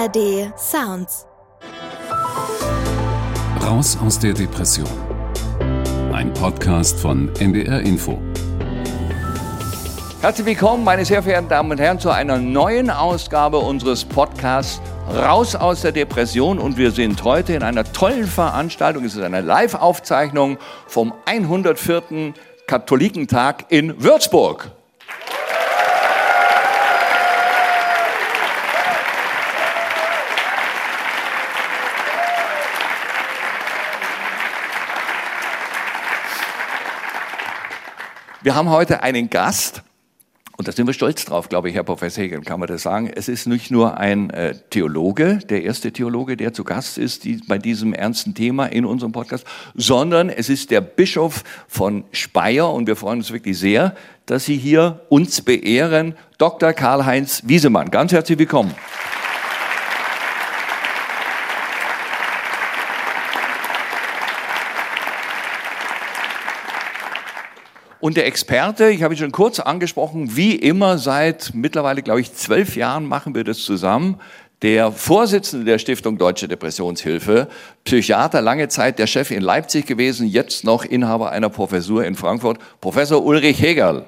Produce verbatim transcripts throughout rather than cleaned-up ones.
R D Sounds. Raus aus der Depression. Ein Podcast von N D R Info. Herzlich willkommen, meine sehr verehrten Damen und Herren, zu einer neuen Ausgabe unseres Podcasts Raus aus der Depression. Und wir sind heute in einer tollen Veranstaltung. Es ist eine Live-Aufzeichnung vom hundertvierten Katholikentag in Würzburg. Wir haben heute einen Gast, und da sind wir stolz drauf, glaube ich, Herr Professor Hegel, kann man das sagen. Es ist nicht nur ein äh, Theologe, der erste Theologe, der zu Gast ist die, bei diesem ernsten Thema in unserem Podcast, sondern es ist der Bischof von Speyer, und wir freuen uns wirklich sehr, dass Sie hier uns beehren, Doktor Karl-Heinz Wiesemann. Ganz herzlich willkommen. Und der Experte, ich habe ihn schon kurz angesprochen, wie immer seit mittlerweile, glaube ich, zwölf Jahren machen wir das zusammen. Der Vorsitzende der Stiftung Deutsche Depressionshilfe, Psychiater, lange Zeit der Chef in Leipzig gewesen, jetzt noch Inhaber einer Professur in Frankfurt, Professor Ulrich Hegerl.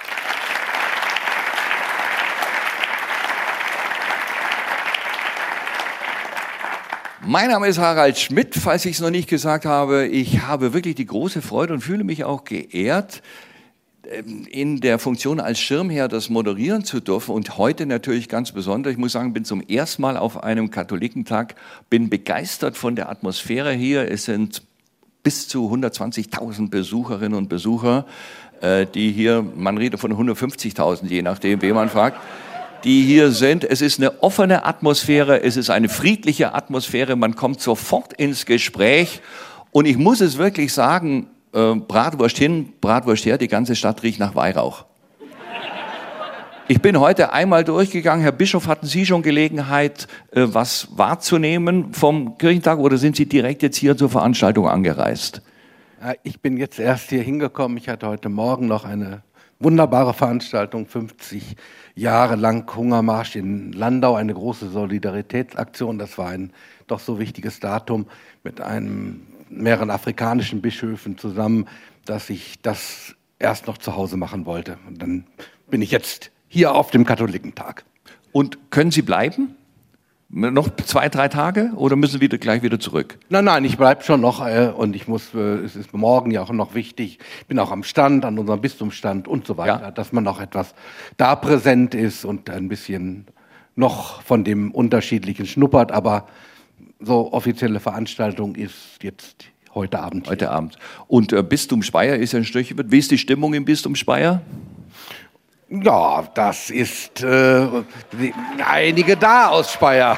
Mein Name ist Harald Schmidt, falls ich es noch nicht gesagt habe. Ich habe wirklich die große Freude und fühle mich auch geehrt, in der Funktion als Schirmherr das moderieren zu dürfen. Und heute natürlich ganz besonders. Ich muss sagen, bin zum ersten Mal auf einem Katholikentag, bin begeistert von der Atmosphäre hier. Es sind bis zu hundertzwanzigtausend Besucherinnen und Besucher, die hier, man redet von hundertfünfzigtausend, je nachdem, wen man fragt, die hier sind. Es ist eine offene Atmosphäre, es ist eine friedliche Atmosphäre, man kommt sofort ins Gespräch. Und ich muss es wirklich sagen, äh, Bratwurst hin, Bratwurst her, die ganze Stadt riecht nach Weihrauch. Ich bin heute einmal durchgegangen. Herr Bischof, hatten Sie schon Gelegenheit, äh, was wahrzunehmen vom Kirchentag, oder sind Sie direkt jetzt hier zur Veranstaltung angereist? Ja, ich bin jetzt erst hier hingekommen. Ich hatte heute Morgen noch eine wunderbare Veranstaltung, fünfzig Jahre lang Hungermarsch in Landau, eine große Solidaritätsaktion. Das war ein doch so wichtiges Datum mit einem, mehreren afrikanischen Bischöfen zusammen, dass ich das erst noch zu Hause machen wollte. Und dann bin ich jetzt hier auf dem Katholikentag. Und können Sie bleiben? Noch zwei, drei Tage oder müssen wir gleich wieder zurück? Nein, nein, ich bleibe schon noch äh, und ich muss, äh, es ist morgen ja auch noch wichtig, ich bin auch am Stand, an unserem Bistumsstand und so weiter, ja, dass man noch etwas da präsent ist und ein bisschen noch von dem Unterschiedlichen schnuppert, aber so offizielle Veranstaltung ist jetzt heute Abend. Heute hier. Abend. Und äh, Bistum Speyer ist ja ein Stückchen. Wie ist die Stimmung im Bistum Speyer? Ja, das ist äh, die, einige da aus Speyer.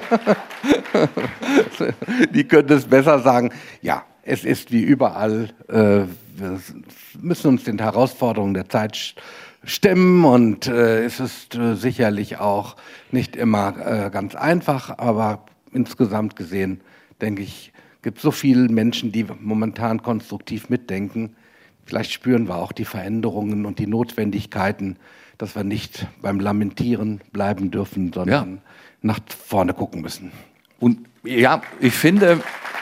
Die können es besser sagen. Ja, es ist wie überall. Äh, wir müssen uns den Herausforderungen der Zeit stemmen und äh, es ist äh, sicherlich auch nicht immer äh, ganz einfach, aber insgesamt gesehen, denke ich, gibt es so viele Menschen, die momentan konstruktiv mitdenken. Vielleicht spüren wir auch die Veränderungen und die Notwendigkeiten, dass wir nicht beim Lamentieren bleiben dürfen, sondern ja, nach vorne gucken müssen. Und ja, ich finde,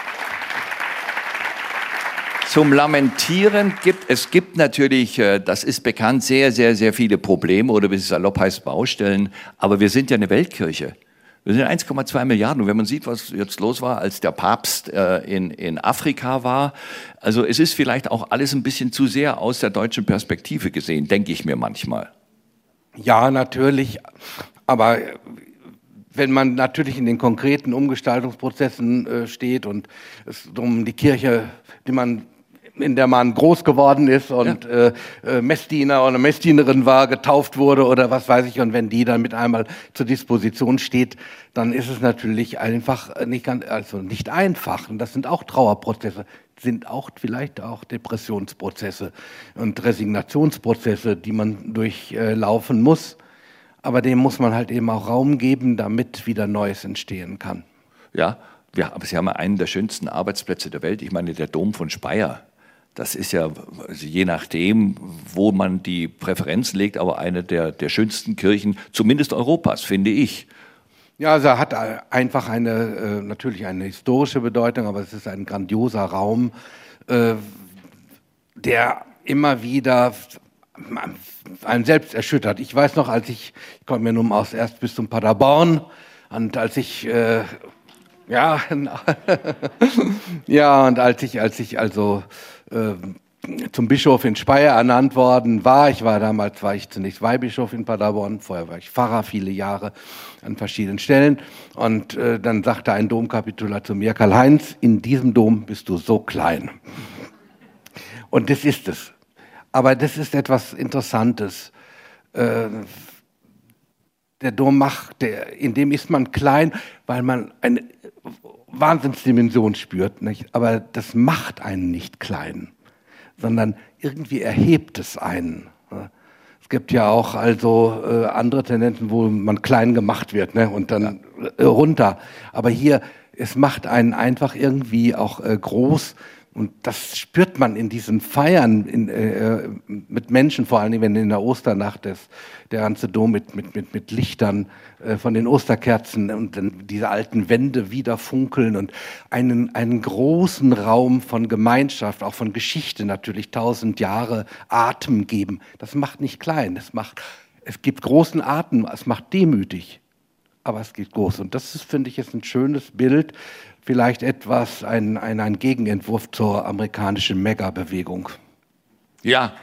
zum Lamentieren gibt es gibt natürlich, das ist bekannt, sehr, sehr, sehr viele Probleme oder wie es salopp heißt, Baustellen. Aber wir sind ja eine Weltkirche. Wir sind eins Komma zwei Milliarden. Und wenn man sieht, was jetzt los war, als der Papst äh, in, in Afrika war, also es ist vielleicht auch alles ein bisschen zu sehr aus der deutschen Perspektive gesehen, denke ich mir manchmal. Ja, natürlich. Aber wenn man natürlich in den konkreten Umgestaltungsprozessen äh, steht und es um die Kirche, die man in der man groß geworden ist und ja, äh, Messdiener oder Messdienerin war, getauft wurde oder was weiß ich, und wenn die dann mit einmal zur Disposition steht, dann ist es natürlich einfach nicht ganz, also nicht einfach. Und das sind auch Trauerprozesse, sind auch vielleicht auch Depressionsprozesse und Resignationsprozesse, die man durchlaufen muss. Aber dem muss man halt eben auch Raum geben, damit wieder Neues entstehen kann. Ja, wir, aber Sie haben ja einen der schönsten Arbeitsplätze der Welt. Ich meine, der Dom von Speyer. Das ist ja, also je nachdem, wo man die Präferenzen legt, aber eine der, der schönsten Kirchen, zumindest Europas, finde ich. Ja, also er hat einfach eine, äh, natürlich eine historische Bedeutung, aber es ist ein grandioser Raum, äh, der immer wieder einen selbst erschüttert. Ich weiß noch, als ich, ich komme ja nun aus erst bis zum Paderborn, und als ich, äh, ja, ja, und als ich, als ich also äh, zum Bischof in Speyer ernannt worden war. Ich war damals, war ich zunächst Weihbischof in Paderborn, vorher war ich Pfarrer viele Jahre an verschiedenen Stellen. Und äh, dann sagte ein Domkapitular zu mir: Karl-Heinz, in diesem Dom bist du so klein. Und das ist es. Aber das ist etwas Interessantes. Äh, der Dom macht, der, in dem ist man klein, weil man eine Wahnsinnsdimension spürt, nicht? Aber das macht einen nicht klein, sondern irgendwie erhebt es einen. Es gibt ja auch also äh, andere Tendenzen, wo man klein gemacht wird, ne, und dann äh, runter. Aber hier, es macht einen einfach irgendwie auch äh, groß. Und das spürt man in diesen Feiern in, äh, mit Menschen, vor allem wenn in der Osternacht ist, der ganze Dom mit, mit, mit, mit Lichtern äh, von den Osterkerzen und dann diese alten Wände wieder funkeln und einen, einen großen Raum von Gemeinschaft, auch von Geschichte natürlich, tausend Jahre Atem geben. Das macht nicht klein, das macht, es gibt großen Atem, es macht demütig, aber es geht groß. Und das ist, finde ich, ist ein schönes Bild, vielleicht etwas, ein, ein, ein Gegenentwurf zur amerikanischen Mega-Bewegung. Ja,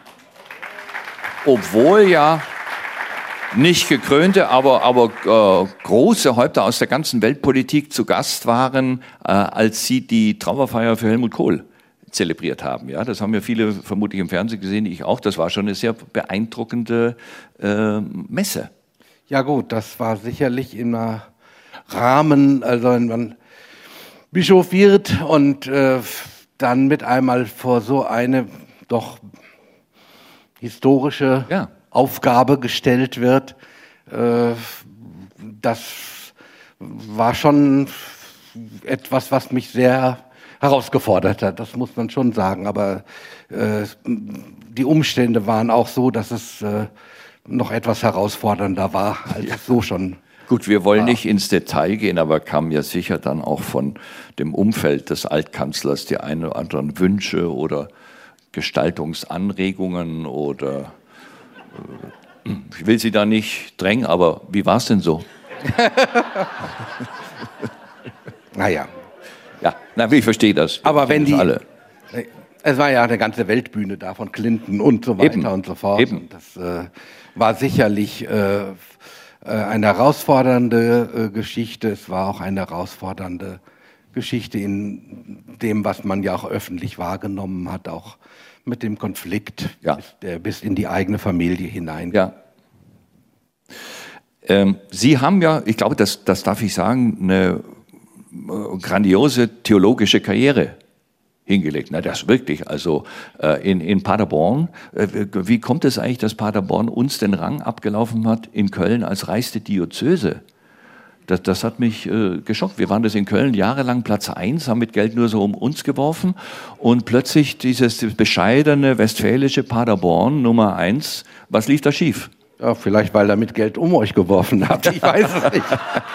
obwohl ja nicht gekrönte, aber, aber äh, große Häupter aus der ganzen Weltpolitik zu Gast waren, äh, als sie die Trauerfeier für Helmut Kohl zelebriert haben. Ja, das haben ja viele vermutlich im Fernsehen gesehen, ich auch. Das war schon eine sehr beeindruckende äh, Messe. Ja gut, das war sicherlich im Rahmen, also wenn man Bischof wird und äh, dann mit einmal vor so eine doch historische ja. Aufgabe gestellt wird, äh, das war schon etwas, was mich sehr herausgefordert hat, das muss man schon sagen. Aber äh, die Umstände waren auch so, dass es äh, noch etwas herausfordernder war, als ja. es so schon. Gut, wir wollen nicht ins Detail gehen, aber kamen ja sicher dann auch von dem Umfeld des Altkanzlers die ein oder anderen Wünsche oder Gestaltungsanregungen oder äh, ich will Sie da nicht drängen, aber wie war es denn so? Naja. Ja, na, ich verstehe das. Wir aber wenn die, alle. Es war ja eine ganze Weltbühne da von Clinton und so weiter Eben. und so fort. Eben. Und das äh, war sicherlich äh, eine herausfordernde äh, Geschichte. Es war auch eine herausfordernde Geschichte in dem, was man ja auch öffentlich wahrgenommen hat, auch mit dem Konflikt, ja. bis, der bis in die eigene Familie hinein. Ja. Ähm, Sie haben ja, ich glaube, das, das darf ich sagen, eine grandiose theologische Karriere hingelegt. Na, das wirklich. Also äh, in, in Paderborn, äh, wie kommt es eigentlich, dass Paderborn uns den Rang abgelaufen hat in Köln als reichste Diözese? Das, das hat mich äh, geschockt. Wir waren das in Köln jahrelang Platz eins, haben mit Geld nur so um uns geworfen und plötzlich dieses bescheidene westfälische Paderborn Nummer eins. Was lief da schief? Ja, vielleicht, weil ihr mit Geld um euch geworfen habt. Ich weiß es nicht.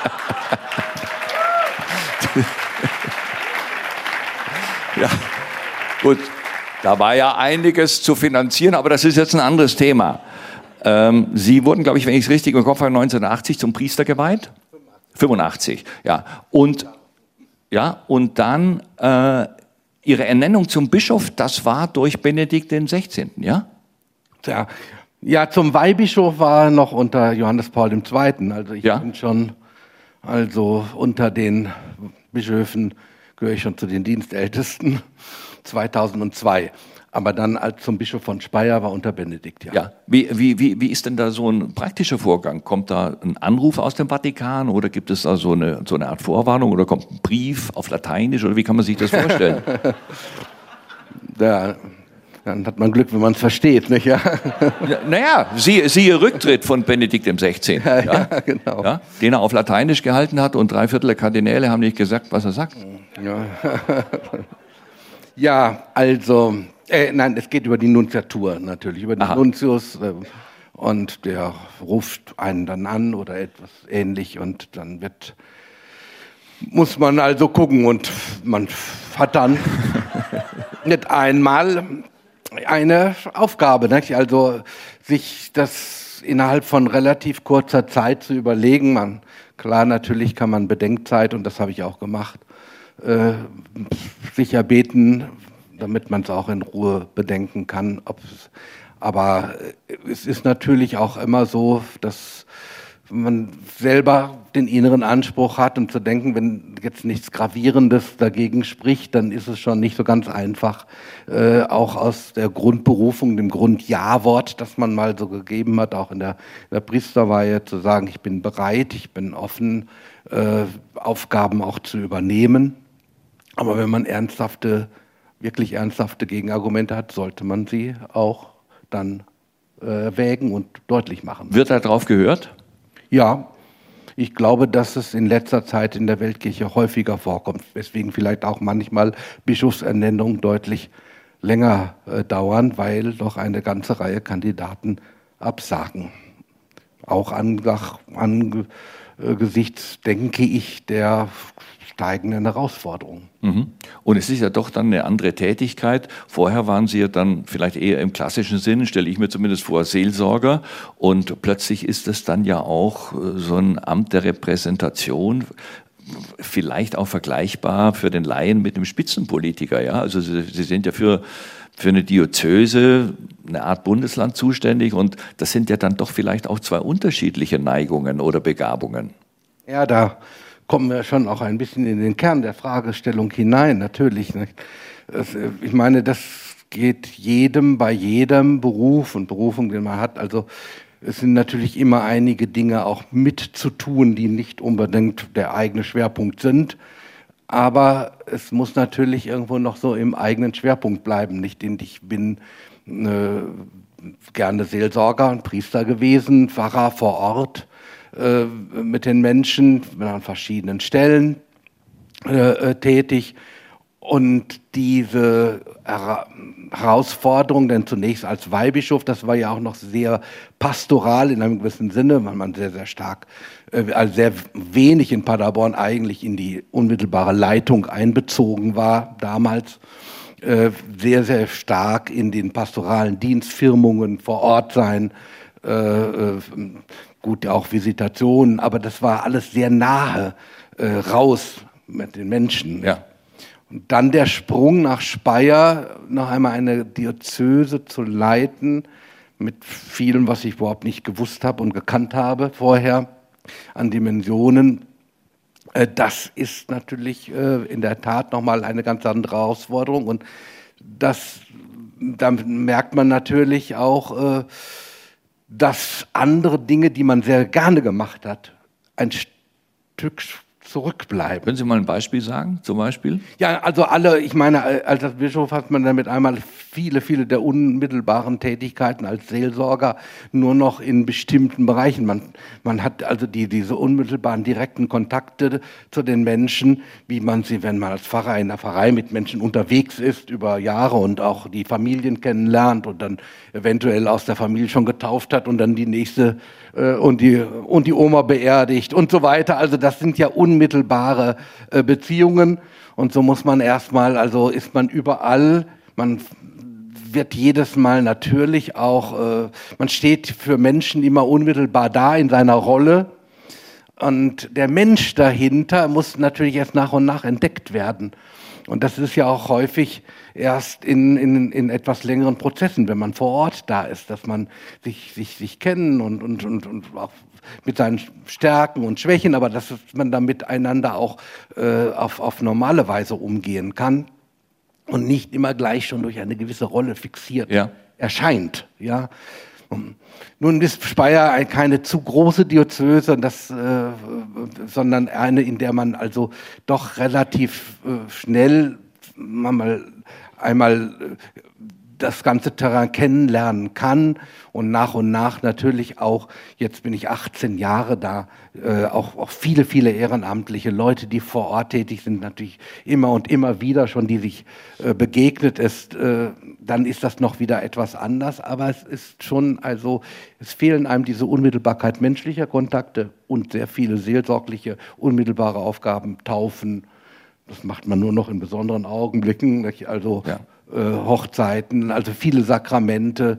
Ja, gut, da war ja einiges zu finanzieren, aber das ist jetzt ein anderes Thema. Ähm, Sie wurden, glaube ich, wenn ich es richtig im Kopf habe, neunzehnhundertachtzig zum Priester geweiht? fünfundachtzig, ja. Und, ja, und dann äh, Ihre Ernennung zum Bischof, das war durch Benedikt den Sechzehnten, ja? Ja, ja, zum Weihbischof war noch unter Johannes Paul der Zweite. Also ich ja. bin schon also unter den Bischöfen, gehöre ich schon zu den Dienstältesten, zweitausendzwei. Aber dann als zum Bischof von Speyer war unter Benedikt, ja. Ja. Wie, wie, wie, wie ist denn da so ein praktischer Vorgang? Kommt da ein Anruf aus dem Vatikan oder gibt es da so eine, so eine Art Vorwarnung oder kommt ein Brief auf Lateinisch oder wie kann man sich das vorstellen? Ja, dann hat man Glück, wenn man es versteht, nicht? Ja. Ja, naja, siehe, siehe Rücktritt von Benedikt dem Sechzehnten. Ja, ja, ja, genau. Ja, den er auf Lateinisch gehalten hat und drei Viertel der Kardinäle haben nicht gesagt, was er sagt. Ja, ja also, äh, nein, es geht über die Nunziatur natürlich, über den Aha. Nuntius. Äh, und der ruft einen dann an oder etwas ähnlich und dann wird, muss man also gucken und man hat dann nicht einmal eine Aufgabe, nicht? Also sich das innerhalb von relativ kurzer Zeit zu überlegen. Man, klar, natürlich kann man Bedenkzeit, und das habe ich auch gemacht, äh, sich erbeten, damit man es auch in Ruhe bedenken kann. Ob's, aber es ist natürlich auch immer so, dass man selber den inneren Anspruch hat und zu denken, wenn jetzt nichts Gravierendes dagegen spricht, dann ist es schon nicht so ganz einfach, äh, auch aus der Grundberufung, dem Grund-Ja-Wort, das man mal so gegeben hat, auch in der, in der Priesterweihe, zu sagen, ich bin bereit, ich bin offen, äh, Aufgaben auch zu übernehmen. Aber wenn man ernsthafte, wirklich ernsthafte Gegenargumente hat, sollte man sie auch dann äh, wägen und deutlich machen. Wird da drauf gehört? Ja, ich glaube, dass es in letzter Zeit in der Weltkirche häufiger vorkommt, weswegen vielleicht auch manchmal Bischofsernennungen deutlich länger äh, dauern, weil doch eine ganze Reihe Kandidaten absagen. Auch angesichts, denke ich, der steigenden Herausforderungen. Mhm. Und es ist ja doch dann eine andere Tätigkeit. Vorher waren Sie ja dann vielleicht eher im klassischen Sinn, stelle ich mir zumindest vor, Seelsorger. Und plötzlich ist es dann ja auch so ein Amt der Repräsentation, vielleicht auch vergleichbar für den Laien mit dem Spitzenpolitiker. Ja? Also Sie, Sie sind ja für, für eine Diözese, eine Art Bundesland zuständig. Und das sind ja dann doch vielleicht auch zwei unterschiedliche Neigungen oder Begabungen. Ja, da kommen wir schon auch ein bisschen in den Kern der Fragestellung hinein, natürlich. Nicht? Das, ich meine, das geht jedem bei jedem Beruf und Berufung, den man hat. Also es sind natürlich immer einige Dinge auch mitzutun, die nicht unbedingt der eigene Schwerpunkt sind. Aber es muss natürlich irgendwo noch so im eigenen Schwerpunkt bleiben. Nicht, ich bin äh, gerne Seelsorger und Priester gewesen, Pfarrer vor Ort, mit den Menschen an verschiedenen Stellen äh, tätig. Und diese Herausforderung, denn zunächst als Weihbischof, das war ja auch noch sehr pastoral in einem gewissen Sinne, weil man sehr, sehr stark, äh, also sehr wenig in Paderborn eigentlich in die unmittelbare Leitung einbezogen war damals, äh, sehr, sehr stark in den pastoralen Dienstfirmungen vor Ort sein, äh, äh, gut, auch Visitationen, aber das war alles sehr nahe äh, raus mit den Menschen. Ja. Und dann der Sprung nach Speyer, noch einmal eine Diözese zu leiten, mit vielem, was ich überhaupt nicht gewusst habe und gekannt habe vorher, an Dimensionen. Äh, das ist natürlich äh, in der Tat nochmal eine ganz andere Herausforderung. Und das, da merkt man natürlich auch, äh, dass andere Dinge, die man sehr gerne gemacht hat, ein Stück zurückbleiben. Können Sie mal ein Beispiel sagen, zum Beispiel? Ja, also alle, ich meine, als Bischof hat man damit einmal viele, viele der unmittelbaren Tätigkeiten als Seelsorger nur noch in bestimmten Bereichen. Man, man hat also die, diese unmittelbaren, direkten Kontakte zu den Menschen, wie man sie, wenn man als Pfarrer in der Pfarrei mit Menschen unterwegs ist, über Jahre und auch die Familien kennenlernt und dann eventuell aus der Familie schon getauft hat und dann die nächste äh, und die, und die Oma beerdigt und so weiter. Also das sind ja unmittelbare äh, Beziehungen. Und so muss man erstmal, also ist man überall, man wird jedes Mal natürlich auch, äh, man steht für Menschen immer unmittelbar da in seiner Rolle. Und der Mensch dahinter muss natürlich erst nach und nach entdeckt werden. Und das ist ja auch häufig erst in, in, in etwas längeren Prozessen, wenn man vor Ort da ist, dass man sich, sich, sich kennen und, und, und, und auch mit seinen Stärken und Schwächen, aber dass man da miteinander auch äh, auf, auf normale Weise umgehen kann und nicht immer gleich schon durch eine gewisse Rolle fixiert ja. erscheint. Ja. Nun ist Speyer keine zu große Diözese, das, äh, sondern eine, in der man also doch relativ äh, schnell einmal, einmal das ganze Terrain kennenlernen kann und nach und nach natürlich auch, jetzt bin ich achtzehn Jahre da, äh, auch, auch viele, viele ehrenamtliche Leute, die vor Ort tätig sind, natürlich immer und immer wieder schon, die sich äh, begegnet ist, äh, dann ist das noch wieder etwas anders, aber es ist schon, also es fehlen einem diese Unmittelbarkeit menschlicher Kontakte und sehr viele seelsorgliche, unmittelbare Aufgaben, Taufen. Das macht man nur noch in besonderen Augenblicken, also ja. äh, Hochzeiten, also viele Sakramente,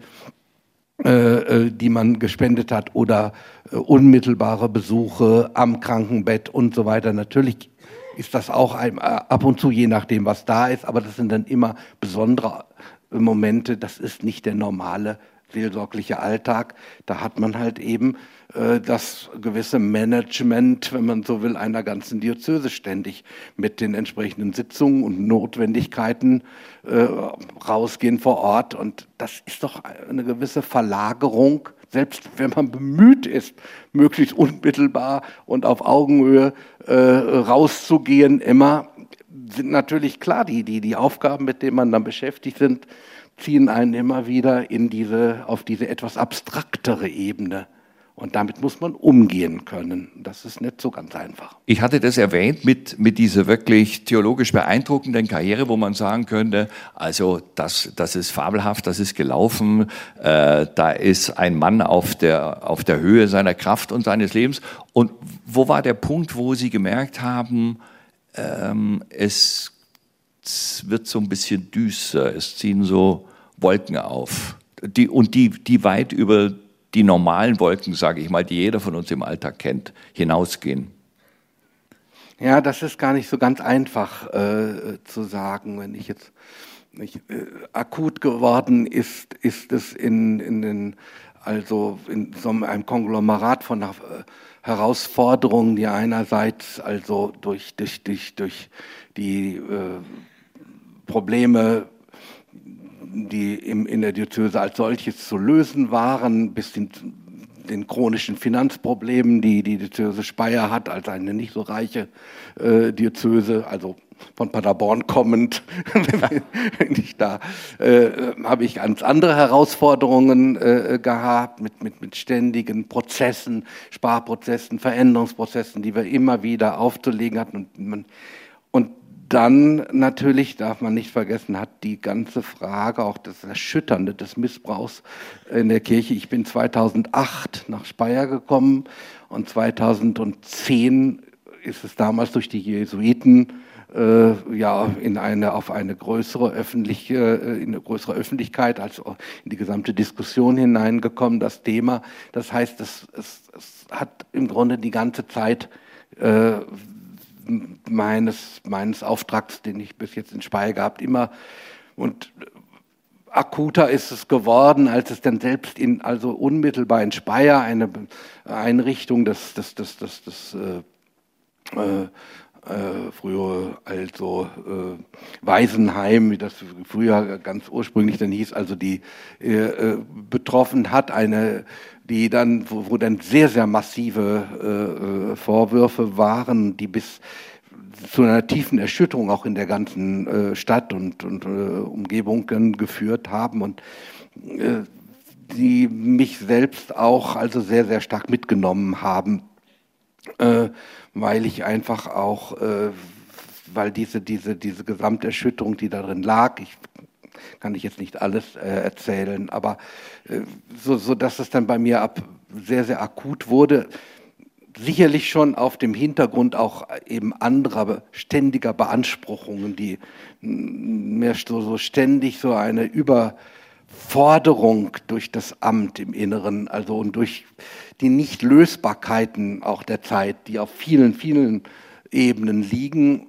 äh, die man gespendet hat oder äh, unmittelbare Besuche am Krankenbett und so weiter. Natürlich ist das auch ein, ab und zu, je nachdem, was da ist, aber das sind dann immer besondere Momente. Das ist nicht der normale seelsorgliche Alltag. Da hat man halt eben äh, das gewisse Management, wenn man so will, einer ganzen Diözese ständig mit den entsprechenden Sitzungen und Notwendigkeiten äh, rausgehen vor Ort. Und das ist doch eine gewisse Verlagerung, selbst wenn man bemüht ist, möglichst unmittelbar und auf Augenhöhe äh, rauszugehen, immer sind natürlich klar, die, die, die Aufgaben, mit denen man dann beschäftigt sind, ziehen einen immer wieder in diese, auf diese etwas abstraktere Ebene. Und damit muss man umgehen können. Das ist nicht so ganz einfach. Ich hatte das erwähnt mit, mit dieser wirklich theologisch beeindruckenden Karriere, wo man sagen könnte, also das, das ist fabelhaft, das ist gelaufen, äh, da ist ein Mann auf der, auf der Höhe seiner Kraft und seines Lebens. Und wo war der Punkt, wo Sie gemerkt haben, ähm, es Es wird so ein bisschen düster, es ziehen so Wolken auf, die, und die, die weit über die normalen Wolken, sage ich mal, die jeder von uns im Alltag kennt, hinausgehen. Ja, das ist gar nicht so ganz einfach äh, zu sagen. Wenn ich jetzt nicht, äh, akut geworden ist, ist es in, in den, also in so einem Konglomerat von äh, Herausforderungen, die einerseits also durch, durch, durch, durch die äh, Probleme, die im, in der Diözese als solches zu lösen waren, bis hin zu den chronischen Finanzproblemen, die die Diözese Speyer hat, als eine nicht so reiche äh, Diözese, also von Paderborn kommend, wenn ich da, äh, habe ich ganz andere Herausforderungen äh, gehabt, mit, mit, mit ständigen Prozessen, Sparprozessen, Veränderungsprozessen, die wir immer wieder aufzulegen hatten. Und, man, und dann natürlich, darf man nicht vergessen, hat die ganze Frage, auch das Erschütternde des Missbrauchs in der Kirche. Ich bin zweitausendacht nach Speyer gekommen und zweitausendzehn ist es damals durch die Jesuiten äh, ja in eine auf eine größere öffentliche äh, in eine größere Öffentlichkeit als in die gesamte Diskussion hineingekommen, das Thema. Das heißt, es, es, es hat im Grunde die ganze Zeit äh, meines, meines Auftrags, den ich bis jetzt in Speyer gehabt, immer und akuter ist es geworden, als es dann selbst in, also unmittelbar in Speyer eine Einrichtung des, des, des, des, des äh, äh, äh, früher also äh, Waisenheim, wie das früher ganz ursprünglich dann hieß, also die äh, betroffen hat, eine die dann, wo, wo dann sehr, sehr massive äh, Vorwürfe waren, die bis zu einer tiefen Erschütterung auch in der ganzen äh, Stadt und, und äh, Umgebung geführt haben und äh, die mich selbst auch also sehr, sehr stark mitgenommen haben, äh, weil ich einfach auch, äh, weil diese, diese, diese Gesamterschütterung, die darin lag, ich kann ich jetzt nicht alles äh, erzählen, aber äh, so, so dass es dann bei mir ab sehr, sehr akut wurde. Sicherlich schon auf dem Hintergrund auch eben anderer ständiger Beanspruchungen, die mir so, so ständig so eine Überforderung durch das Amt im Inneren, also und durch die Nichtlösbarkeiten auch der Zeit, die auf vielen, vielen Ebenen liegen,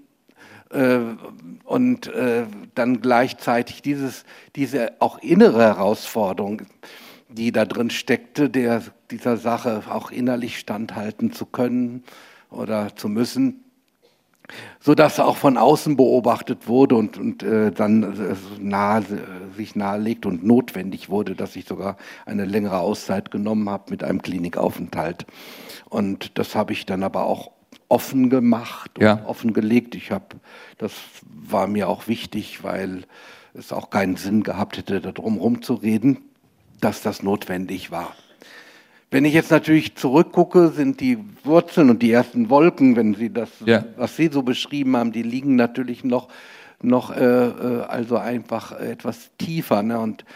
und äh, dann gleichzeitig dieses, diese auch innere Herausforderung, die da drin steckte, der, dieser Sache auch innerlich standhalten zu können oder zu müssen, sodass auch von außen beobachtet wurde und, und äh, dann äh, nahe, sich nahelegt und notwendig wurde, dass ich sogar eine längere Auszeit genommen habe mit einem Klinikaufenthalt. Und das habe ich dann aber auch offen gemacht und ja. offen gelegt. Ich habe, das war mir auch wichtig, weil es auch keinen Sinn gehabt hätte, darum rumzureden, dass das notwendig war. Wenn ich jetzt natürlich zurückgucke, sind die Wurzeln und die ersten Wolken, wenn Sie das, ja. was Sie so beschrieben haben, die liegen natürlich noch, noch äh, also einfach etwas tiefer. Ne? Und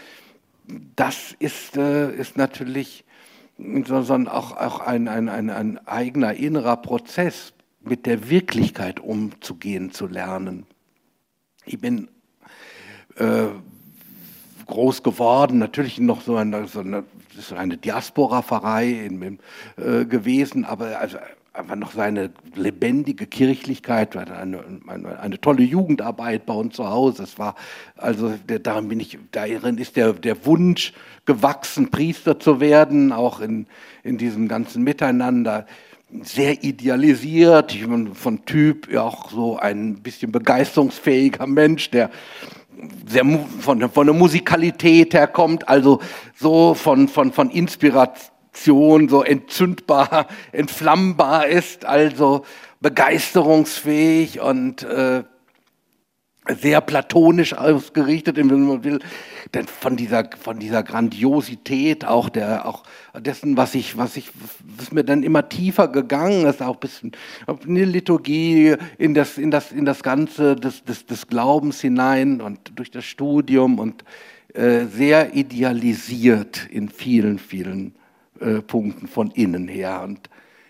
das ist, äh, ist natürlich sondern auch, auch ein, ein, ein, ein eigener innerer Prozess, mit der Wirklichkeit umzugehen, zu lernen. Ich bin äh, groß geworden, natürlich noch so eine, so eine, das ist eine Diaspora-Pfarrei in, in, äh, gewesen, aber also einfach noch seine lebendige Kirchlichkeit, eine, eine, eine tolle Jugendarbeit bei uns zu Hause. Es war also der, darin bin ich, darin ist der, der Wunsch gewachsen, Priester zu werden, auch in, in diesem ganzen Miteinander. Sehr idealisiert, ich bin von Typ ja auch so ein bisschen begeisterungsfähiger Mensch, der sehr von, von der Musikalität her kommt, also so von, von, von Inspiration so entzündbar, entflammbar ist, also begeisterungsfähig und äh, sehr platonisch ausgerichtet, wenn man will, denn von dieser von dieser Grandiosität auch der auch dessen, was ich was ich was mir dann immer tiefer gegangen ist, auch ein bisschen in die Liturgie, in das in das in das Ganze des des, des Glaubens hinein und durch das Studium und äh, sehr idealisiert in vielen vielen äh, Punkten von innen her und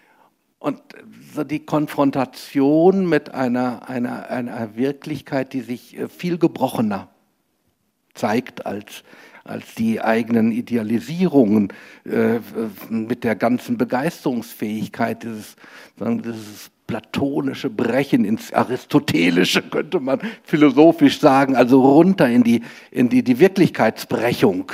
Und so die Konfrontation mit einer, einer, einer Wirklichkeit, die sich viel gebrochener zeigt als, als die eigenen Idealisierungen, äh, mit der ganzen Begeisterungsfähigkeit, dieses, dieses platonische Brechen ins Aristotelische, könnte man philosophisch sagen, also runter in die, in die, die Wirklichkeitsbrechung.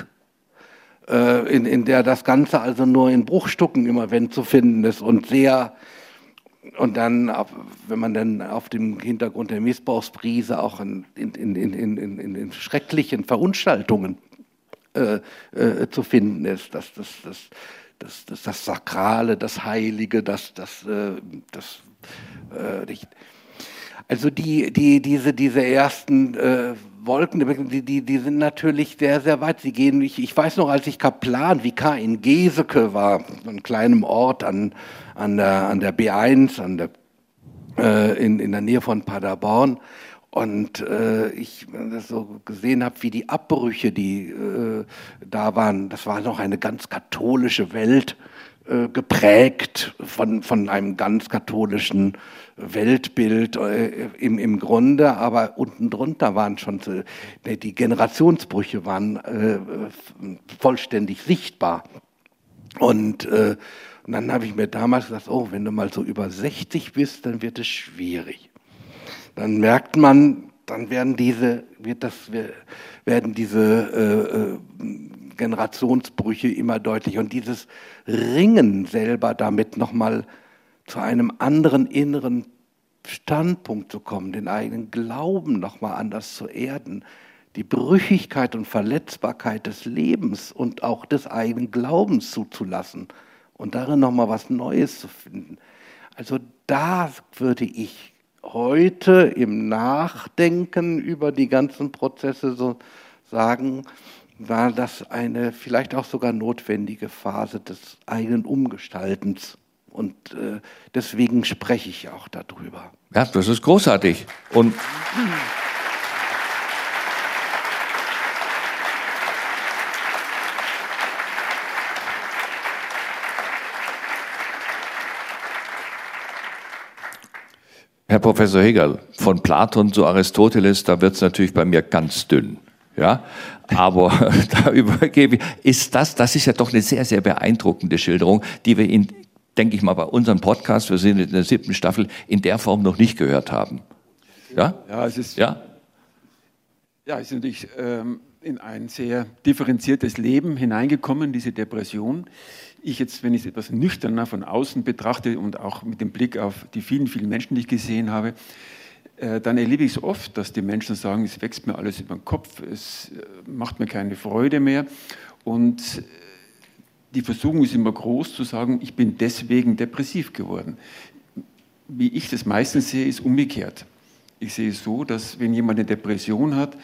In, in der das Ganze also nur in Bruchstücken immer wenn zu finden ist und sehr, und dann, wenn man dann auf dem Hintergrund der Missbrauchsprise auch in, in, in, in, in, in schrecklichen Verunstaltungen äh, äh, zu finden ist, dass das, das, das, das, das Sakrale, das Heilige, das, das, äh, das äh, also die, die, diese, diese ersten äh, Wolken, die, die, die sind natürlich sehr, sehr weit. Sie gehen, ich, ich weiß noch, als ich Kaplan, Vikar in Geseke war, so einem kleinen Ort an, an, der, an der B eins, an der, äh, in, in der Nähe von Paderborn, und äh, ich das so gesehen habe, wie die Abbrüche, die äh, da waren, das war noch eine ganz katholische Welt, äh, geprägt von, von einem ganz katholischen Weltbild äh, im, im Grunde, aber unten drunter waren schon so, die Generationsbrüche waren äh, vollständig sichtbar. Und, äh, und dann habe ich mir damals gesagt, oh, wenn du mal so über sechzig bist, dann wird es schwierig. Dann merkt man, dann werden diese, wird das, werden diese äh, Generationsbrüche immer deutlicher. Und dieses Ringen selber damit nochmal zu einem anderen inneren Standpunkt zu kommen, den eigenen Glauben nochmal anders zu erden, die Brüchigkeit und Verletzbarkeit des Lebens und auch des eigenen Glaubens zuzulassen und darin nochmal was Neues zu finden. Also da würde ich heute im Nachdenken über die ganzen Prozesse so sagen, war das eine vielleicht auch sogar notwendige Phase des eigenen Umgestaltens. Und äh, deswegen spreche ich auch darüber. Ja, das ist großartig. Und Herr Professor Hegerl, von Platon zu Aristoteles, da wird es natürlich bei mir ganz dünn. Ja, aber da übergebe ich, ist das, das ist ja doch eine sehr, sehr beeindruckende Schilderung, die wir in, denke ich mal, bei unserem Podcast, wir sind in der siebten Staffel, in der Form noch nicht gehört haben. Ja? Ja, es ist, ja? Ja, es ist natürlich ähm, in ein sehr differenziertes Leben hineingekommen, diese Depression. Ich jetzt, wenn ich es etwas nüchterner von außen betrachte und auch mit dem Blick auf die vielen, vielen Menschen, die ich gesehen habe, äh, dann erlebe ich es oft, dass die Menschen sagen, es wächst mir alles über den Kopf, es äh, macht mir keine Freude mehr. Und äh, die Versuchung ist immer groß zu sagen, ich bin deswegen depressiv geworden. Wie ich das meistens sehe, ist umgekehrt. Ich sehe es so, dass wenn jemand eine Depression hat,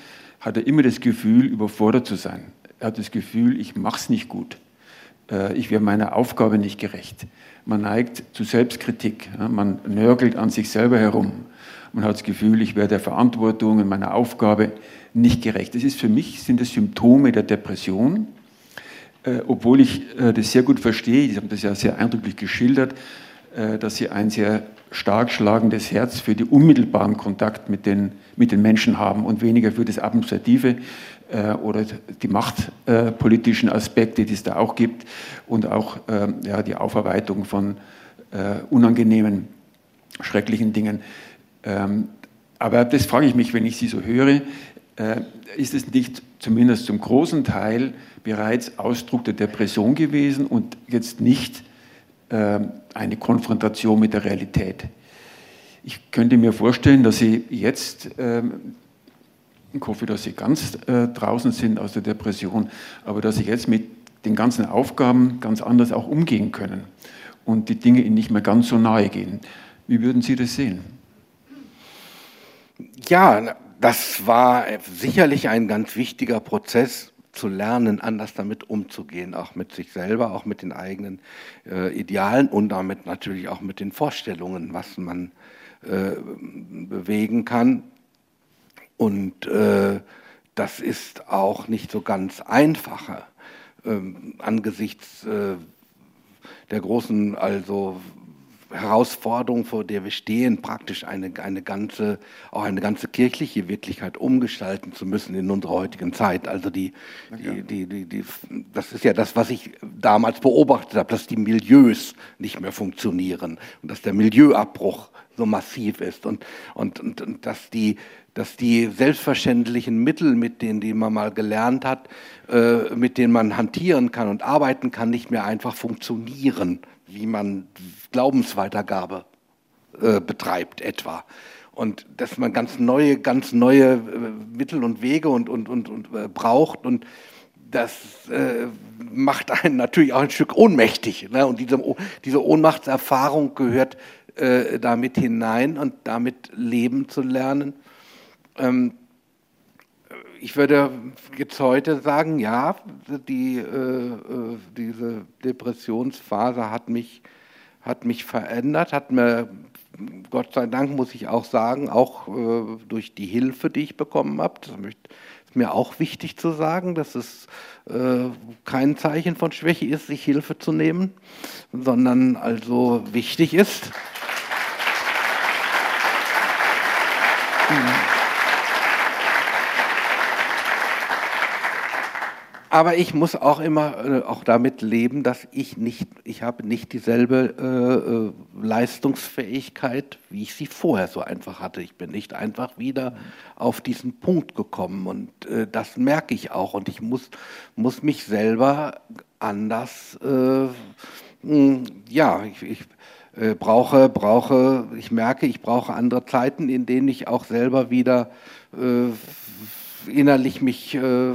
hat er immer das Gefühl, überfordert zu sein. Er hat das Gefühl, ich mache es nicht gut. Ich werde meiner Aufgabe nicht gerecht. Man neigt zu Selbstkritik. Man nörgelt an sich selber herum. Man hat das Gefühl, ich werde der Verantwortung in meiner Aufgabe nicht gerecht. Das ist für mich, sind das Symptome der Depression. Obwohl ich das sehr gut verstehe, Sie haben das ja sehr eindrücklich geschildert, dass Sie ein sehr stark schlagendes Herz für den unmittelbaren Kontakt mit den, mit den Menschen haben und weniger für das Administrative äh, oder die machtpolitischen äh, Aspekte, die es da auch gibt und auch äh, ja, die Aufarbeitung von äh, unangenehmen, schrecklichen Dingen. Ähm, aber das frage ich mich, wenn ich Sie so höre, äh, ist es nicht zumindest zum großen Teil bereits Ausdruck der Depression gewesen und jetzt nicht äh, eine Konfrontation mit der Realität? Ich könnte mir vorstellen, dass Sie jetzt, ähm, ich hoffe, dass Sie ganz äh, draußen sind aus der Depression, aber dass Sie jetzt mit den ganzen Aufgaben ganz anders auch umgehen können und die Dinge Ihnen nicht mehr ganz so nahe gehen. Wie würden Sie das sehen? Ja, das war sicherlich ein ganz wichtiger Prozess, zu lernen, anders damit umzugehen, auch mit sich selber, auch mit den eigenen äh, Idealen und damit natürlich auch mit den Vorstellungen, was man äh, bewegen kann. Und äh, das ist auch nicht so ganz einfacher ähm, angesichts äh, der großen also Herausforderung, vor der wir stehen, praktisch eine, eine ganze, auch eine ganze kirchliche Wirklichkeit umgestalten zu müssen in unserer heutigen Zeit. Also die, die, die, die, die, das ist ja das, was ich damals beobachtet habe, dass die Milieus nicht mehr funktionieren und dass der Milieuabbruch so massiv ist und, und, und, und dass die, dass die selbstverständlichen Mittel, mit denen die man mal gelernt hat, äh, mit denen man hantieren kann und arbeiten kann, nicht mehr einfach funktionieren, wie man Glaubensweitergabe äh, betreibt etwa. Und dass man ganz neue, ganz neue äh, Mittel und Wege und, und, und, und äh, braucht. Und das äh, macht einen natürlich auch ein Stück ohnmächtig. Ne? Und diese, diese Ohnmachtserfahrung gehört äh, damit hinein und damit leben zu lernen. Ähm, ich würde jetzt heute sagen, ja, die, äh, diese Depressionsphase hat mich, hat mich verändert, hat mir, Gott sei Dank muss ich auch sagen, auch äh, durch die Hilfe, die ich bekommen habe, das ist mir auch wichtig zu sagen, dass es äh, kein Zeichen von Schwäche ist, sich Hilfe zu nehmen, sondern also wichtig ist. Aber ich muss auch immer äh, auch damit leben, dass ich nicht, ich habe nicht dieselbe äh, Leistungsfähigkeit, wie ich sie vorher so einfach hatte. Ich bin nicht einfach wieder auf diesen Punkt gekommen und äh, das merke ich auch und ich muss, muss mich selber anders, äh, mh, ja, ich, ich äh, brauche, brauche, ich merke, ich brauche andere Zeiten, in denen ich auch selber wieder äh, innerlich mich äh,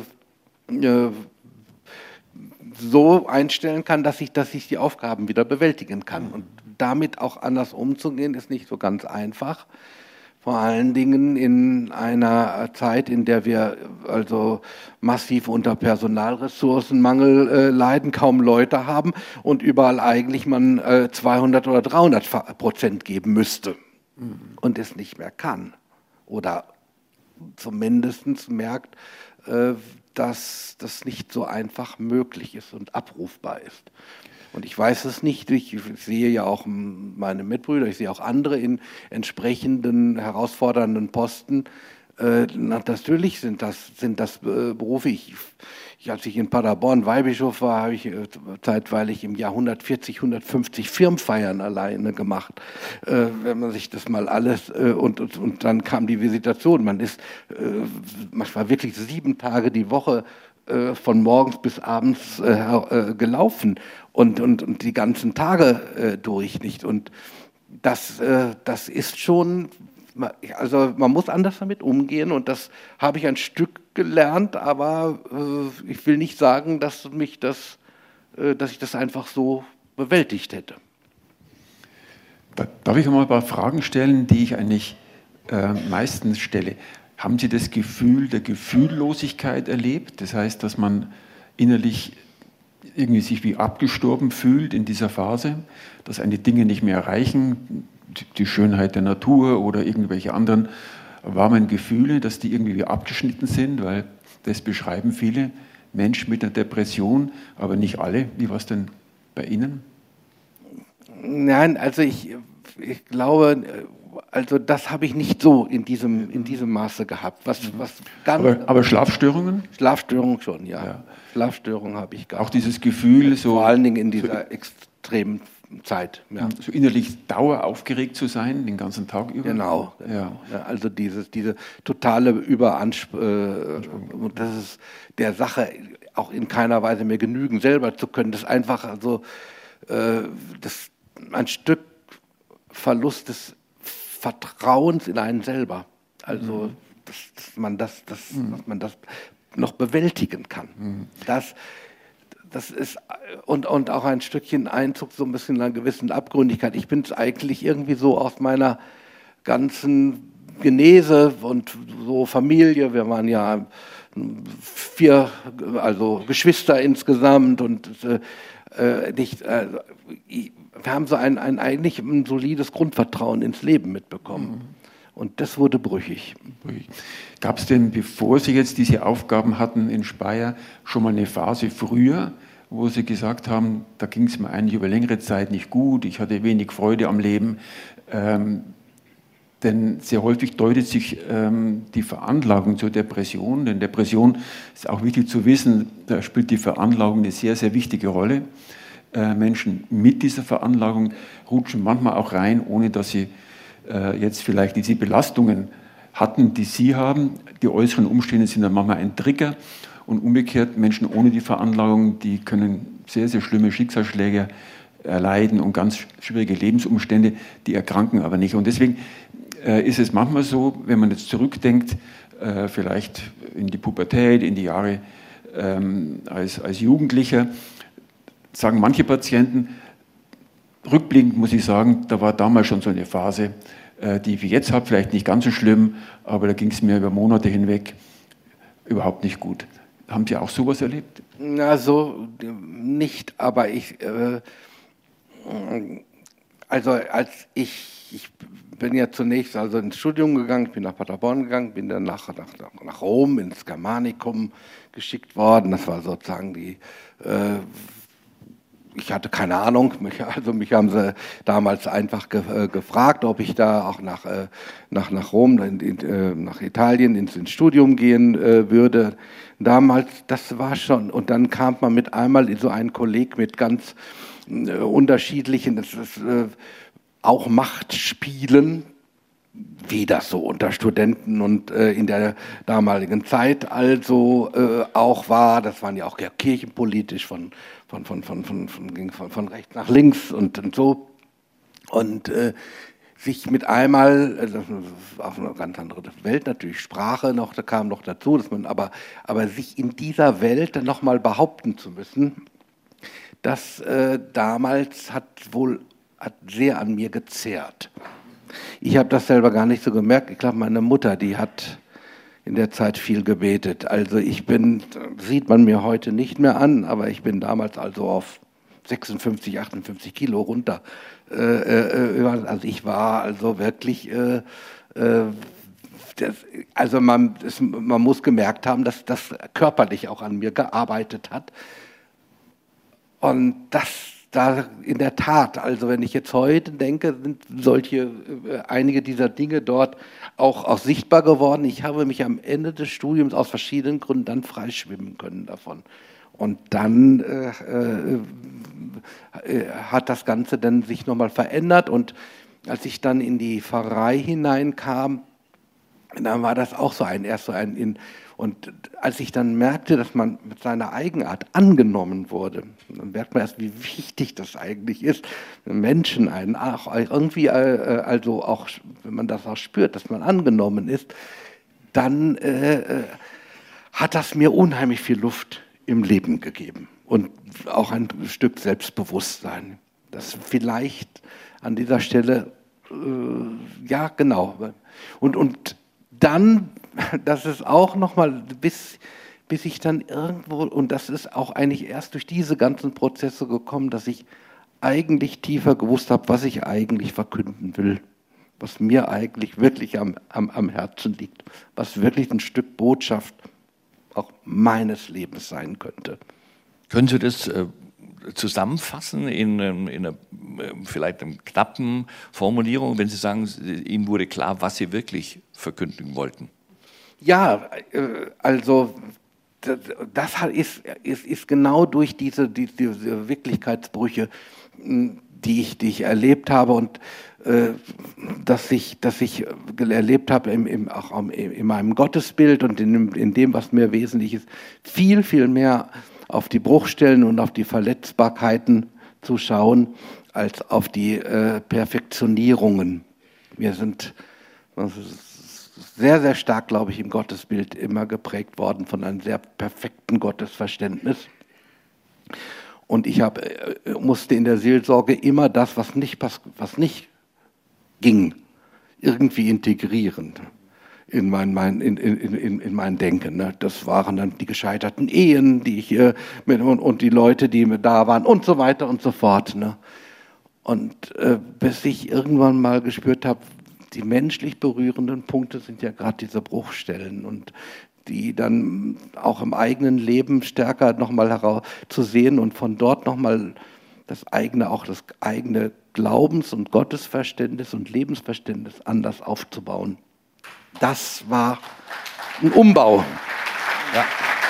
so einstellen kann, dass ich, dass ich die Aufgaben wieder bewältigen kann. Und damit auch anders umzugehen, ist nicht so ganz einfach. Vor allen Dingen in einer Zeit, in der wir also massiv unter Personalressourcenmangel äh, leiden, kaum Leute haben und überall eigentlich man äh, zweihundert oder dreihundert Prozent geben müsste mhm. und es nicht mehr kann. Oder zumindest merkt, äh, dass das nicht so einfach möglich ist und abrufbar ist. Und ich weiß es nicht, ich sehe ja auch meine Mitbrüder, ich sehe auch andere in entsprechenden herausfordernden Posten. Äh, natürlich sind das, sind das äh, Berufe. Ich, ich, als ich in Paderborn Weihbischof war, habe ich äh, zeitweilig im Jahr hundertvierzig, hundertfünfzig Firmenfeiern alleine gemacht. Äh, wenn man sich das mal alles, äh, und, und, und dann kam die Visitation. Man ist äh, manchmal wirklich sieben Tage die Woche äh, von morgens bis abends äh, äh, gelaufen und, und, und die ganzen Tage äh, durch nicht. Und das, äh, das ist schon... Also man muss anders damit umgehen und das habe ich ein Stück gelernt, aber äh, ich will nicht sagen, dass mich das, äh, dass ich das einfach so bewältigt hätte. Darf ich noch mal ein paar Fragen stellen, die ich eigentlich äh, meistens stelle? Haben Sie das Gefühl der Gefühllosigkeit erlebt? Das heißt, dass man innerlich irgendwie sich wie abgestorben fühlt in dieser Phase, dass eine Dinge nicht mehr erreichen, die Schönheit der Natur oder irgendwelche anderen warmen Gefühle, dass die irgendwie wie abgeschnitten sind, weil das beschreiben viele Menschen mit einer Depression, aber nicht alle. Wie war es denn bei Ihnen? Nein, also ich, ich glaube, also das habe ich nicht so in diesem, in diesem Maße gehabt. Was, was ganz aber, aber Schlafstörungen? Schlafstörungen schon, ja. ja. Schlafstörungen habe ich gehabt. Auch dieses Gefühl, so vor allen Dingen in dieser so, extremen Zeit. Ja. So innerlich daueraufgeregt zu sein, den ganzen Tag über? Genau. genau. Ja. Also dieses, diese totale Überanspruchung, das ist der Sache auch in keiner Weise mehr genügen, selber zu können. Das ist einfach also, äh, das, ein Stück Verlust des Vertrauens in einen selber. Also, mhm. dass, dass, man das, das, mhm. dass man das noch bewältigen kann. Mhm. Das, das ist, und, und auch ein Stückchen Einzug, so ein bisschen einer gewissen Abgründigkeit. Ich bin es eigentlich irgendwie so aus meiner ganzen Genese und so Familie, wir waren ja vier, also Geschwister insgesamt und äh, nicht, äh, wir haben so ein, ein eigentlich ein solides Grundvertrauen ins Leben mitbekommen. Mhm. Und das wurde brüchig. Gab es denn, bevor Sie jetzt diese Aufgaben hatten in Speyer, schon mal eine Phase früher, wo Sie gesagt haben, da ging es mir eigentlich über längere Zeit nicht gut, ich hatte wenig Freude am Leben? Ähm, denn sehr häufig deutet sich ähm, die Veranlagung zur Depression, denn Depression ist auch wichtig zu wissen, da spielt die Veranlagung eine sehr, sehr wichtige Rolle. Äh, Menschen mit dieser Veranlagung rutschen manchmal auch rein, ohne dass sie jetzt vielleicht diese Belastungen hatten, die Sie haben. Die äußeren Umstände sind dann manchmal ein Trigger und umgekehrt Menschen ohne die Veranlagung, die können sehr, sehr schlimme Schicksalsschläge erleiden und ganz schwierige Lebensumstände, die erkranken aber nicht. Und deswegen äh, ist es manchmal so, wenn man jetzt zurückdenkt, äh, vielleicht in die Pubertät, in die Jahre ähm, als, als Jugendlicher, sagen manche Patienten, rückblickend muss ich sagen, da war damals schon so eine Phase, die ich jetzt habe, vielleicht nicht ganz so schlimm, aber da ging es mir über Monate hinweg überhaupt nicht gut. Haben Sie auch sowas erlebt? Na, so nicht, aber ich, äh, also als ich, ich bin ja zunächst also ins Studium gegangen, bin nach Paderborn gegangen, bin dann nach, nach, nach Rom, ins Germanicum geschickt worden. Das war sozusagen die... Äh, Ich hatte keine Ahnung, mich, also mich haben sie damals einfach ge, äh, gefragt, ob ich da auch nach, äh, nach, nach Rom, in, in, äh, nach Italien ins, ins Studium gehen äh, würde. Damals, das war schon, und dann kam man mit einmal in so einen Kolleg mit ganz äh, unterschiedlichen, das ist, äh, auch Machtspielen, wie das so unter Studenten und äh, in der damaligen Zeit also äh, auch war. Das waren ja auch ja, kirchenpolitisch von, von, von, von, von, von, von, von rechts nach links und, und so. Und äh, sich mit einmal, äh, das ist auch eine ganz andere Welt natürlich, Sprache noch, da kam noch dazu, dass man aber, aber sich in dieser Welt dann nochmal behaupten zu müssen, das äh, damals hat wohl hat sehr an mir gezehrt. Ich habe das selber gar nicht so gemerkt. Ich glaube, meine Mutter, die hat in der Zeit viel gebetet. Also ich bin, sieht man mir heute nicht mehr an, aber ich bin damals also auf sechsundfünfzig, achtundfünfzig Kilo runter. Äh, äh, also ich war also wirklich, äh, äh, das, also man, das, man muss gemerkt haben, dass das körperlich auch an mir gearbeitet hat. Und das da in der Tat, also wenn ich jetzt heute denke, sind solche, äh, einige dieser Dinge dort auch, auch sichtbar geworden. Ich habe mich am Ende des Studiums aus verschiedenen Gründen dann freischwimmen können davon. Und dann äh, äh, hat das Ganze dann sich nochmal verändert. Und als ich dann in die Pfarrei hineinkam, dann war das auch so ein, erst so ein, in, und als ich dann merkte, dass man mit seiner Eigenart angenommen wurde, dann merkt man erst, wie wichtig das eigentlich ist, Menschen einen auch irgendwie, also auch, wenn man das auch spürt, dass man angenommen ist, dann äh, hat das mir unheimlich viel Luft im Leben gegeben und auch ein Stück Selbstbewusstsein. Das vielleicht an dieser Stelle, äh, ja genau, und, und dann, das ist auch nochmal, bis, bis ich dann irgendwo, und das ist auch eigentlich erst durch diese ganzen Prozesse gekommen, dass ich eigentlich tiefer gewusst habe, was ich eigentlich verkünden will, was mir eigentlich wirklich am, am, am Herzen liegt, was wirklich ein Stück Botschaft auch meines Lebens sein könnte. Können Sie das äh, zusammenfassen in, in einer äh, vielleicht einer knappen Formulierung, wenn Sie sagen, Ihnen wurde klar, was Sie wirklich verkünden wollten? Ja, äh, also das ist, ist, ist genau durch diese, die, diese Wirklichkeitsbrüche, die ich, die ich erlebt habe und äh, dass ich, dass ich erlebt habe im, im, auch in meinem Gottesbild und in, in dem, was mir wesentlich ist, viel, viel mehr auf die Bruchstellen und auf die Verletzbarkeiten zu schauen, als auf die äh, Perfektionierungen. Wir sind sehr, sehr stark, glaube ich, im Gottesbild immer geprägt worden von einem sehr perfekten Gottesverständnis. Und ich hab, musste in der Seelsorge immer das, was nicht, was nicht ging, irgendwie integrieren in mein, mein, in, in, in, in mein Denken. Das waren dann die gescheiterten Ehen, die ich mit, und, und die Leute, die da waren und so weiter und so fort. Und äh, bis ich irgendwann mal gespürt habe, die menschlich berührenden Punkte sind ja gerade diese Bruchstellen und die dann auch im eigenen Leben stärker nochmal heraus zu sehen und von dort nochmal das eigene, auch das eigene Glaubens- und Gottesverständnis und Lebensverständnis anders aufzubauen. Das war ein Umbau. Ja.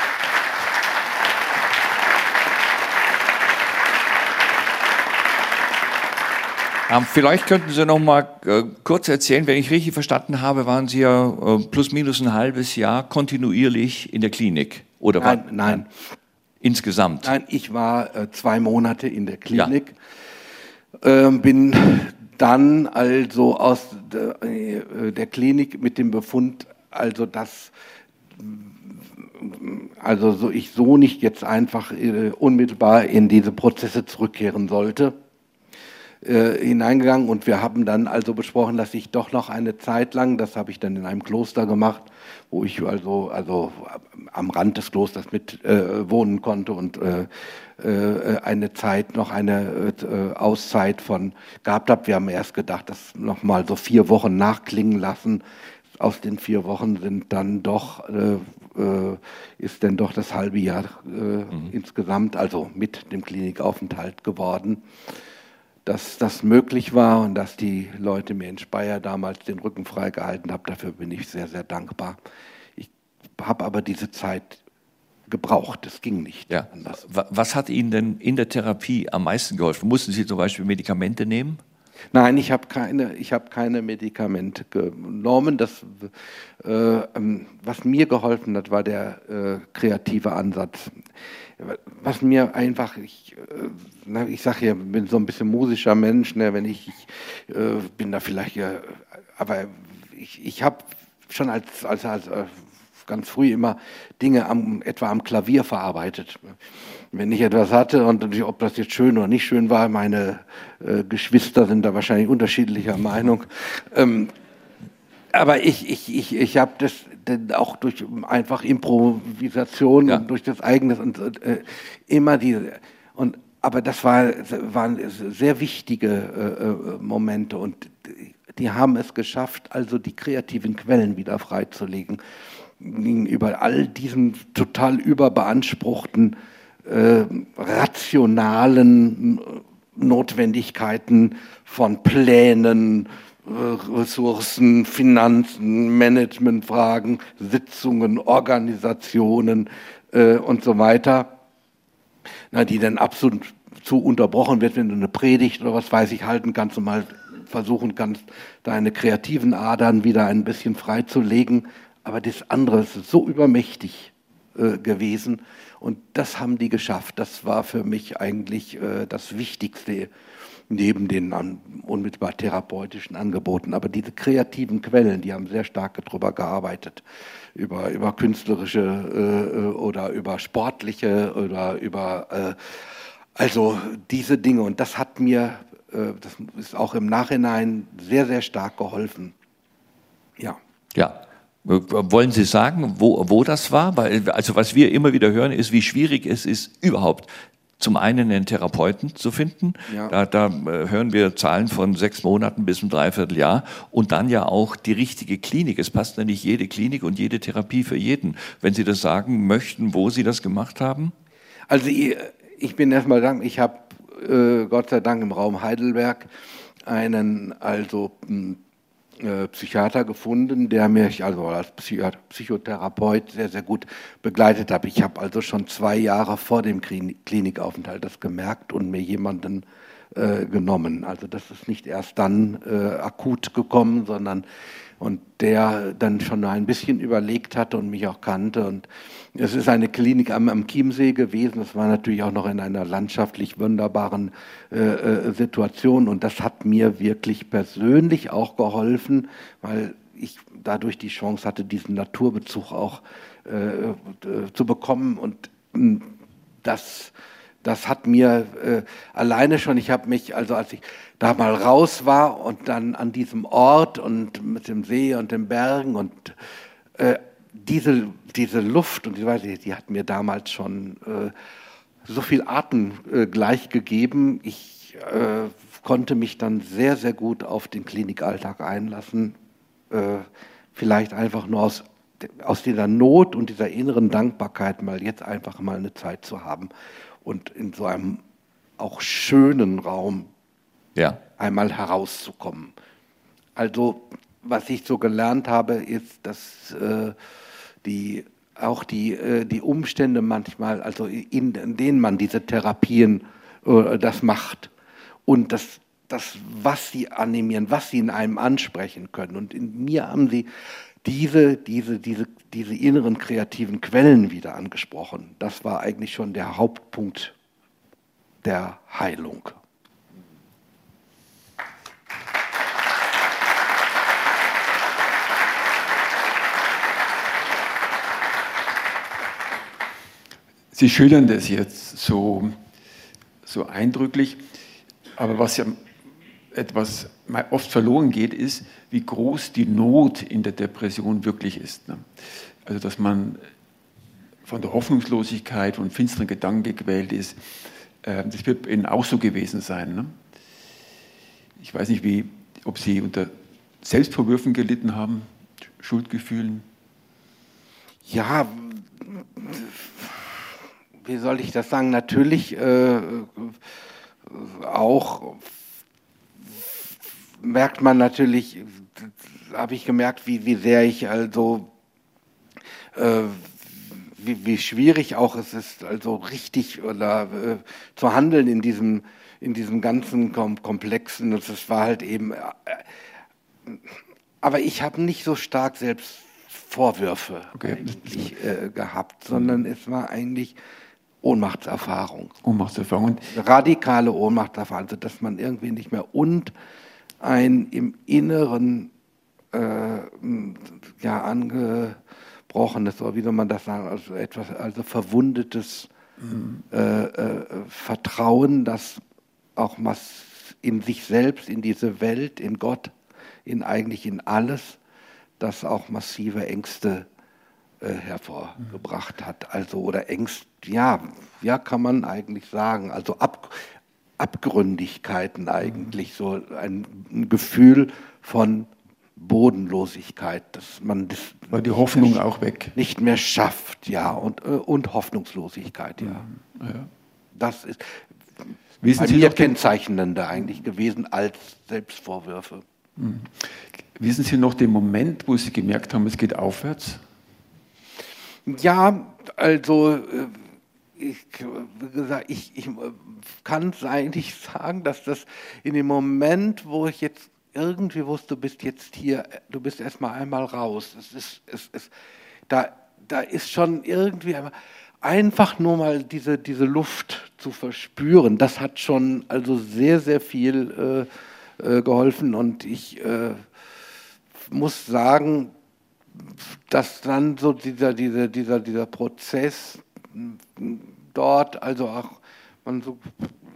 Vielleicht könnten Sie noch mal äh, kurz erzählen, wenn ich richtig verstanden habe, waren Sie ja äh, plus minus ein halbes Jahr kontinuierlich in der Klinik? Oder nein, war, nein. Insgesamt? Nein, ich war äh, zwei Monate in der Klinik, ja. äh, bin dann also aus der, äh, der Klinik mit dem Befund, also dass also so ich so nicht jetzt einfach äh, unmittelbar in diese Prozesse zurückkehren sollte. Äh, hineingegangen und wir haben dann also besprochen, dass ich doch noch eine Zeit lang, das habe ich dann in einem Kloster gemacht, wo ich also, also am Rand des Klosters mit äh, wohnen konnte und äh, äh, eine Zeit noch eine äh, Auszeit von gehabt habe. Wir haben erst gedacht, das nochmal so vier Wochen nachklingen lassen. Aus den vier Wochen sind dann doch, äh, äh, ist dann doch das halbe Jahr äh, mhm. insgesamt, also mit dem Klinikaufenthalt geworden. Dass das möglich war und dass die Leute mir in Speyer damals den Rücken freigehalten haben, dafür bin ich sehr, sehr dankbar. Ich habe aber diese Zeit gebraucht, es ging nicht ja. anders. Was hat Ihnen denn in der Therapie am meisten geholfen? Mussten Sie zum Beispiel Medikamente nehmen? Nein, ich habe keine, ich habe keine Medikamente genommen. Das, äh, was mir geholfen hat, war der äh, kreative Ansatz. Was mir einfach, ich, äh, ich sage ja, bin so ein bisschen musischer Mensch, ne, wenn ich, ich äh, bin da vielleicht, ja, aber ich, ich habe schon als, als, als äh, ganz früh immer Dinge am, etwa am Klavier verarbeitet. Wenn ich etwas hatte und ob das jetzt schön oder nicht schön war, meine äh, Geschwister sind da wahrscheinlich unterschiedlicher Meinung. Ähm, aber ich, ich, ich, ich habe das auch durch einfach Improvisation ja. und durch das eigene und äh, immer diese und aber das war, waren sehr wichtige äh, Momente und die haben es geschafft, also die kreativen Quellen wieder freizulegen gegenüber all diesen total überbeanspruchten äh, rationalen Notwendigkeiten von Plänen, Ressourcen, Finanzen, Managementfragen, Sitzungen, Organisationen äh, und so weiter, na, die dann absolut zu unterbrochen wird, wenn du eine Predigt oder was weiß ich halten kannst und mal versuchen kannst, deine kreativen Adern wieder ein bisschen freizulegen. Aber das andere ist so übermächtig äh, gewesen und das haben die geschafft. Das war für mich eigentlich äh, das Wichtigste neben den an, unmittelbar therapeutischen Angeboten. Aber diese kreativen Quellen, die haben sehr stark darüber gearbeitet, über, über künstlerische äh, oder über sportliche oder über, äh, also diese Dinge. Und das hat mir, äh, das ist auch im Nachhinein sehr, sehr stark geholfen. Ja. Ja. Wollen Sie sagen, wo, wo das war? Weil, also was wir immer wieder hören, ist, wie schwierig es ist, überhaupt zum einen einen Therapeuten zu finden. Ja. Da, da hören wir Zahlen von sechs Monaten bis ein Dreivierteljahr. Und dann ja auch die richtige Klinik. Es passt ja nicht jede Klinik und jede Therapie für jeden. Wenn Sie das sagen möchten, wo Sie das gemacht haben? Also ich, ich bin erstmal dankbar, ich habe äh, Gott sei Dank im Raum Heidelberg einen also äh, Psychiater gefunden, der mich also als Psychotherapeut sehr, sehr gut begleitet hat. Ich habe also schon zwei Jahre vor dem Klinikaufenthalt das gemerkt und mir jemanden äh, genommen. Also das ist nicht erst dann äh, akut gekommen, sondern und der dann schon ein bisschen überlegt hatte und mich auch kannte. Und es ist eine Klinik am, am Chiemsee gewesen. Es war natürlich auch noch in einer landschaftlich wunderbaren äh, äh, Situation. Und das hat mir wirklich persönlich auch geholfen, weil ich dadurch die Chance hatte, diesen Naturbezug auch äh, äh, zu bekommen. Und mh, das... Das hat mir äh, alleine schon, ich habe mich, also als ich da mal raus war und dann an diesem Ort und mit dem See und den Bergen und äh, diese, diese Luft, und die, die hat mir damals schon äh, so viel Atem äh, gleich gegeben. Ich äh, konnte mich dann sehr, sehr gut auf den Klinikalltag einlassen. Äh, vielleicht einfach nur aus, aus dieser Not und dieser inneren Dankbarkeit mal jetzt einfach mal eine Zeit zu haben. Und in so einem auch schönen Raum ja. einmal herauszukommen. Also was ich so gelernt habe, ist, dass äh, die, auch die, äh, die Umstände manchmal, also in, in denen man diese Therapien äh, das macht und das, das, was sie animieren, was sie in einem ansprechen können. Und in mir haben sie diese, diese, diese, diese inneren kreativen Quellen wieder angesprochen. Das war eigentlich schon der Hauptpunkt der Heilung. Sie schildern das jetzt so, so eindrücklich, aber was ja etwas oft verloren geht, ist, wie groß die Not in der Depression wirklich ist. Also, dass man von der Hoffnungslosigkeit und finsteren Gedanken gequält ist, das wird Ihnen auch so gewesen sein. Ich weiß nicht, wie, ob Sie unter Selbstvorwürfen gelitten haben, Schuldgefühlen. Ja, wie soll ich das sagen? Natürlich äh, auch merkt man natürlich, habe ich gemerkt, wie, wie sehr ich also, äh, wie, wie schwierig auch es ist, also richtig oder äh, zu handeln in diesem, in diesem ganzen Kom- Komplexen. Und das war halt eben, äh, aber ich habe nicht so stark selbst Vorwürfe okay. eigentlich äh, gehabt, sondern es war eigentlich Ohnmachtserfahrung. Ohnmachtserfahrung. Radikale Ohnmachtserfahrung, also dass man irgendwie nicht mehr und ein im Inneren äh, ja, angebrochenes, oder wie soll man das sagen, also etwas, also verwundetes mhm. äh, äh, Vertrauen, das auch was in sich selbst, in diese Welt, in Gott, in eigentlich in alles, das auch massive Ängste äh, hervorgebracht hat. Also, oder Ängste, ja, ja, kann man eigentlich sagen, also ab Abgründigkeiten eigentlich, so ein, ein Gefühl von Bodenlosigkeit, dass man das war die Hoffnung nicht, auch weg, nicht mehr schafft, ja, und, und Hoffnungslosigkeit, ja. ja. Das ist Wissen bei Sie mir noch kennzeichnender eigentlich gewesen als Selbstvorwürfe. Mhm. Wissen Sie noch den Moment, wo Sie gemerkt haben, es geht aufwärts? Ja, also ich, wie gesagt, ich, ich kann es eigentlich sagen, dass das in dem Moment, wo ich jetzt irgendwie wusste, du bist jetzt hier, du bist erstmal einmal raus. Es ist, es ist, da, da ist schon irgendwie einfach nur mal diese, diese Luft zu verspüren. Das hat schon also sehr, sehr viel äh, äh, geholfen. Und ich äh, muss sagen, dass dann so dieser, dieser, dieser, dieser Prozess dort, also auch man so,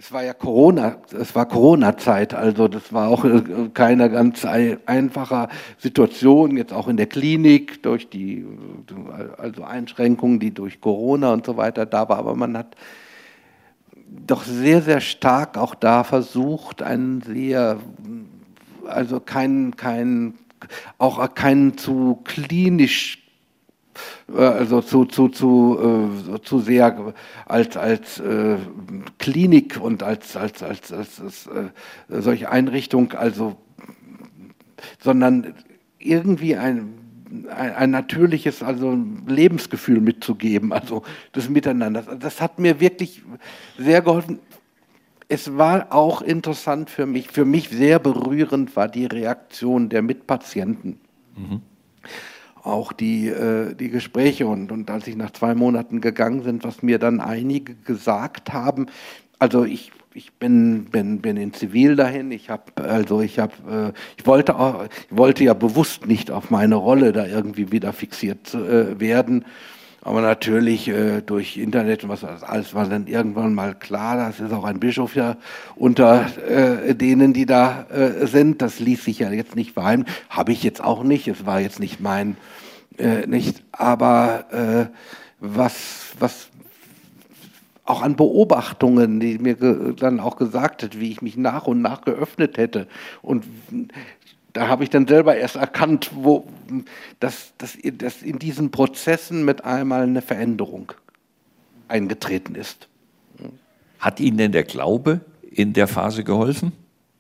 es war ja Corona, es war Corona-Zeit, also das war auch keine ganz einfache Situation, jetzt auch in der Klinik durch die also Einschränkungen, die durch Corona und so weiter da war, aber man hat doch sehr, sehr stark auch da versucht, einen sehr, also kein, kein, auch keinen zu klinisch, also zu, zu, zu, äh, zu sehr als, als äh, Klinik und als, als, als, als, als äh, solche Einrichtung, also, sondern irgendwie ein, ein, ein natürliches also Lebensgefühl mitzugeben, also das Miteinander. Das hat mir wirklich sehr geholfen. Es war auch interessant für mich, für mich sehr berührend war die Reaktion der Mitpatienten. Mhm. Auch die, äh, die Gespräche und, und als ich nach zwei Monaten gegangen bin, was mir dann einige gesagt haben, also ich, ich bin, bin, bin in Zivil dahin, ich habe, also ich habe, äh, ich wollte auch, ich wollte ja bewusst nicht auf meine Rolle da irgendwie wieder fixiert äh, werden, aber natürlich äh, durch Internet und was alles war dann irgendwann mal klar, das ist auch ein Bischof ja unter äh, denen, die da äh, sind, das ließ sich ja jetzt nicht verheimlichen, habe ich jetzt auch nicht, es war jetzt nicht mein, äh, nicht, aber äh, was, was auch an Beobachtungen, die mir ge- dann auch gesagt hat, wie ich mich nach und nach geöffnet hätte und da habe ich dann selber erst erkannt, wo, dass, dass, dass in diesen Prozessen mit einmal eine Veränderung eingetreten ist. Hat Ihnen denn der Glaube in der Phase geholfen?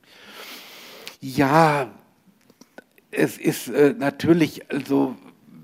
Ja, es ist äh, natürlich, also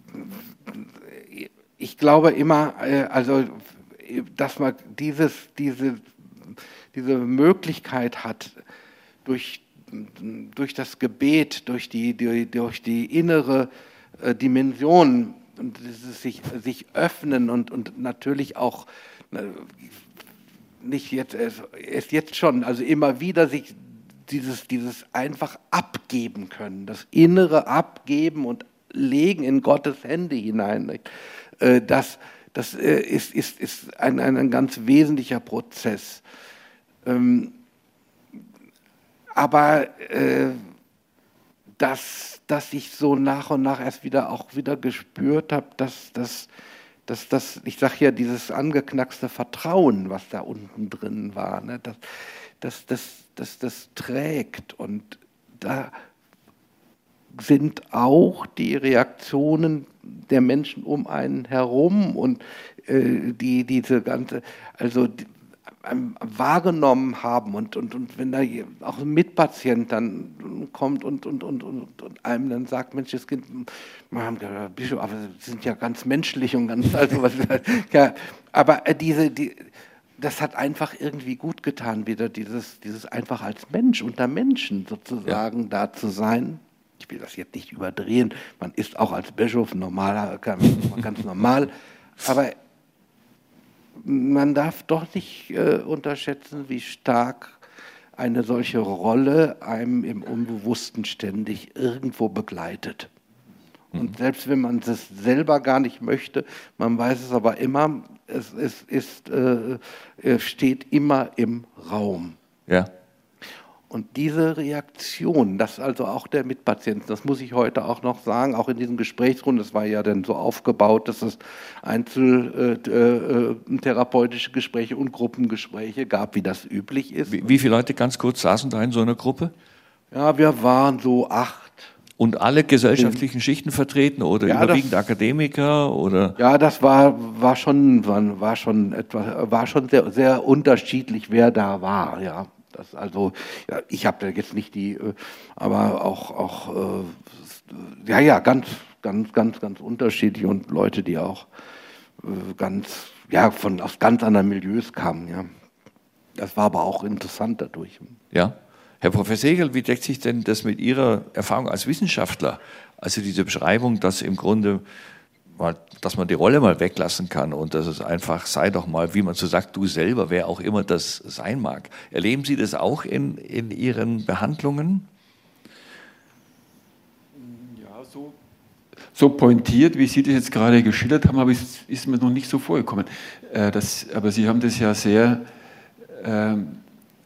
ich glaube immer, äh, also dass man dieses, diese, diese Möglichkeit hat, durch durch das Gebet, durch die, die, durch die innere äh, Dimension und dieses sich, sich öffnen und, und natürlich auch äh, nicht jetzt, erst jetzt schon, also immer wieder sich dieses, dieses einfach abgeben können, das innere Abgeben und Legen in Gottes Hände hinein, äh, das, das äh, ist, ist, ist ein, ein, ein ganz wesentlicher Prozess. Ähm, Aber äh, dass, dass ich so nach und nach erst wieder auch wieder gespürt habe, dass das, dass das, ich sage ja, dieses angeknackste Vertrauen, was da unten drin war, ne, dass das, das, das, das trägt. Und da sind auch die Reaktionen der Menschen um einen herum und äh, die diese ganze, also die, wahrgenommen haben und, und, und wenn da auch ein Mitpatient dann kommt und, und, und, und, und einem dann sagt, Mensch, das Kind, Bischof, aber Sie sind ja ganz menschlich und ganz, also was, ja, aber diese, die, das hat einfach irgendwie gut getan, wieder dieses, dieses einfach als Mensch unter Menschen sozusagen ja. da zu sein. Ich will das jetzt nicht überdrehen, man ist auch als Bischof normaler, ganz normal, aber man darf doch nicht äh, unterschätzen, wie stark eine solche Rolle einem im Unbewussten ständig irgendwo begleitet. Mhm. Und selbst wenn man es selber gar nicht möchte, man weiß es aber immer, es, es ist, äh, es steht immer im Raum. Ja. Und diese Reaktion, das also auch der Mitpatienten, das muss ich heute auch noch sagen, auch in diesem Gesprächsrunde, das war ja dann so aufgebaut, dass es einzeltherapeutische äh, äh, Gespräche und Gruppengespräche gab, wie das üblich ist. Wie, wie viele Leute ganz kurz saßen da in so einer Gruppe? Ja, wir waren so acht. Und alle gesellschaftlichen Schichten vertreten oder ja, überwiegend das, Akademiker oder? Ja, das war, war schon, war schon etwas, war schon sehr, sehr unterschiedlich, wer da war, ja. Das also, ja, ich habe da jetzt nicht die, aber auch, auch äh, ja, ja, ganz, ganz, ganz, ganz unterschiedlich und Leute, die auch äh, ganz, ja, von aus ganz anderen Milieus kamen, ja. Das war aber auch interessant dadurch. Ja. Herr Professor Segel, wie deckt sich denn das mit Ihrer Erfahrung als Wissenschaftler? Also diese Beschreibung, dass im Grunde mal, dass man die Rolle mal weglassen kann und dass es einfach sei doch mal, wie man so sagt, du selber, wer auch immer das sein mag. Erleben Sie das auch in, in Ihren Behandlungen? Ja, so, so pointiert, wie Sie das jetzt gerade geschildert haben, aber es ist mir noch nicht so vorgekommen. Äh, das, aber Sie haben das ja sehr, äh,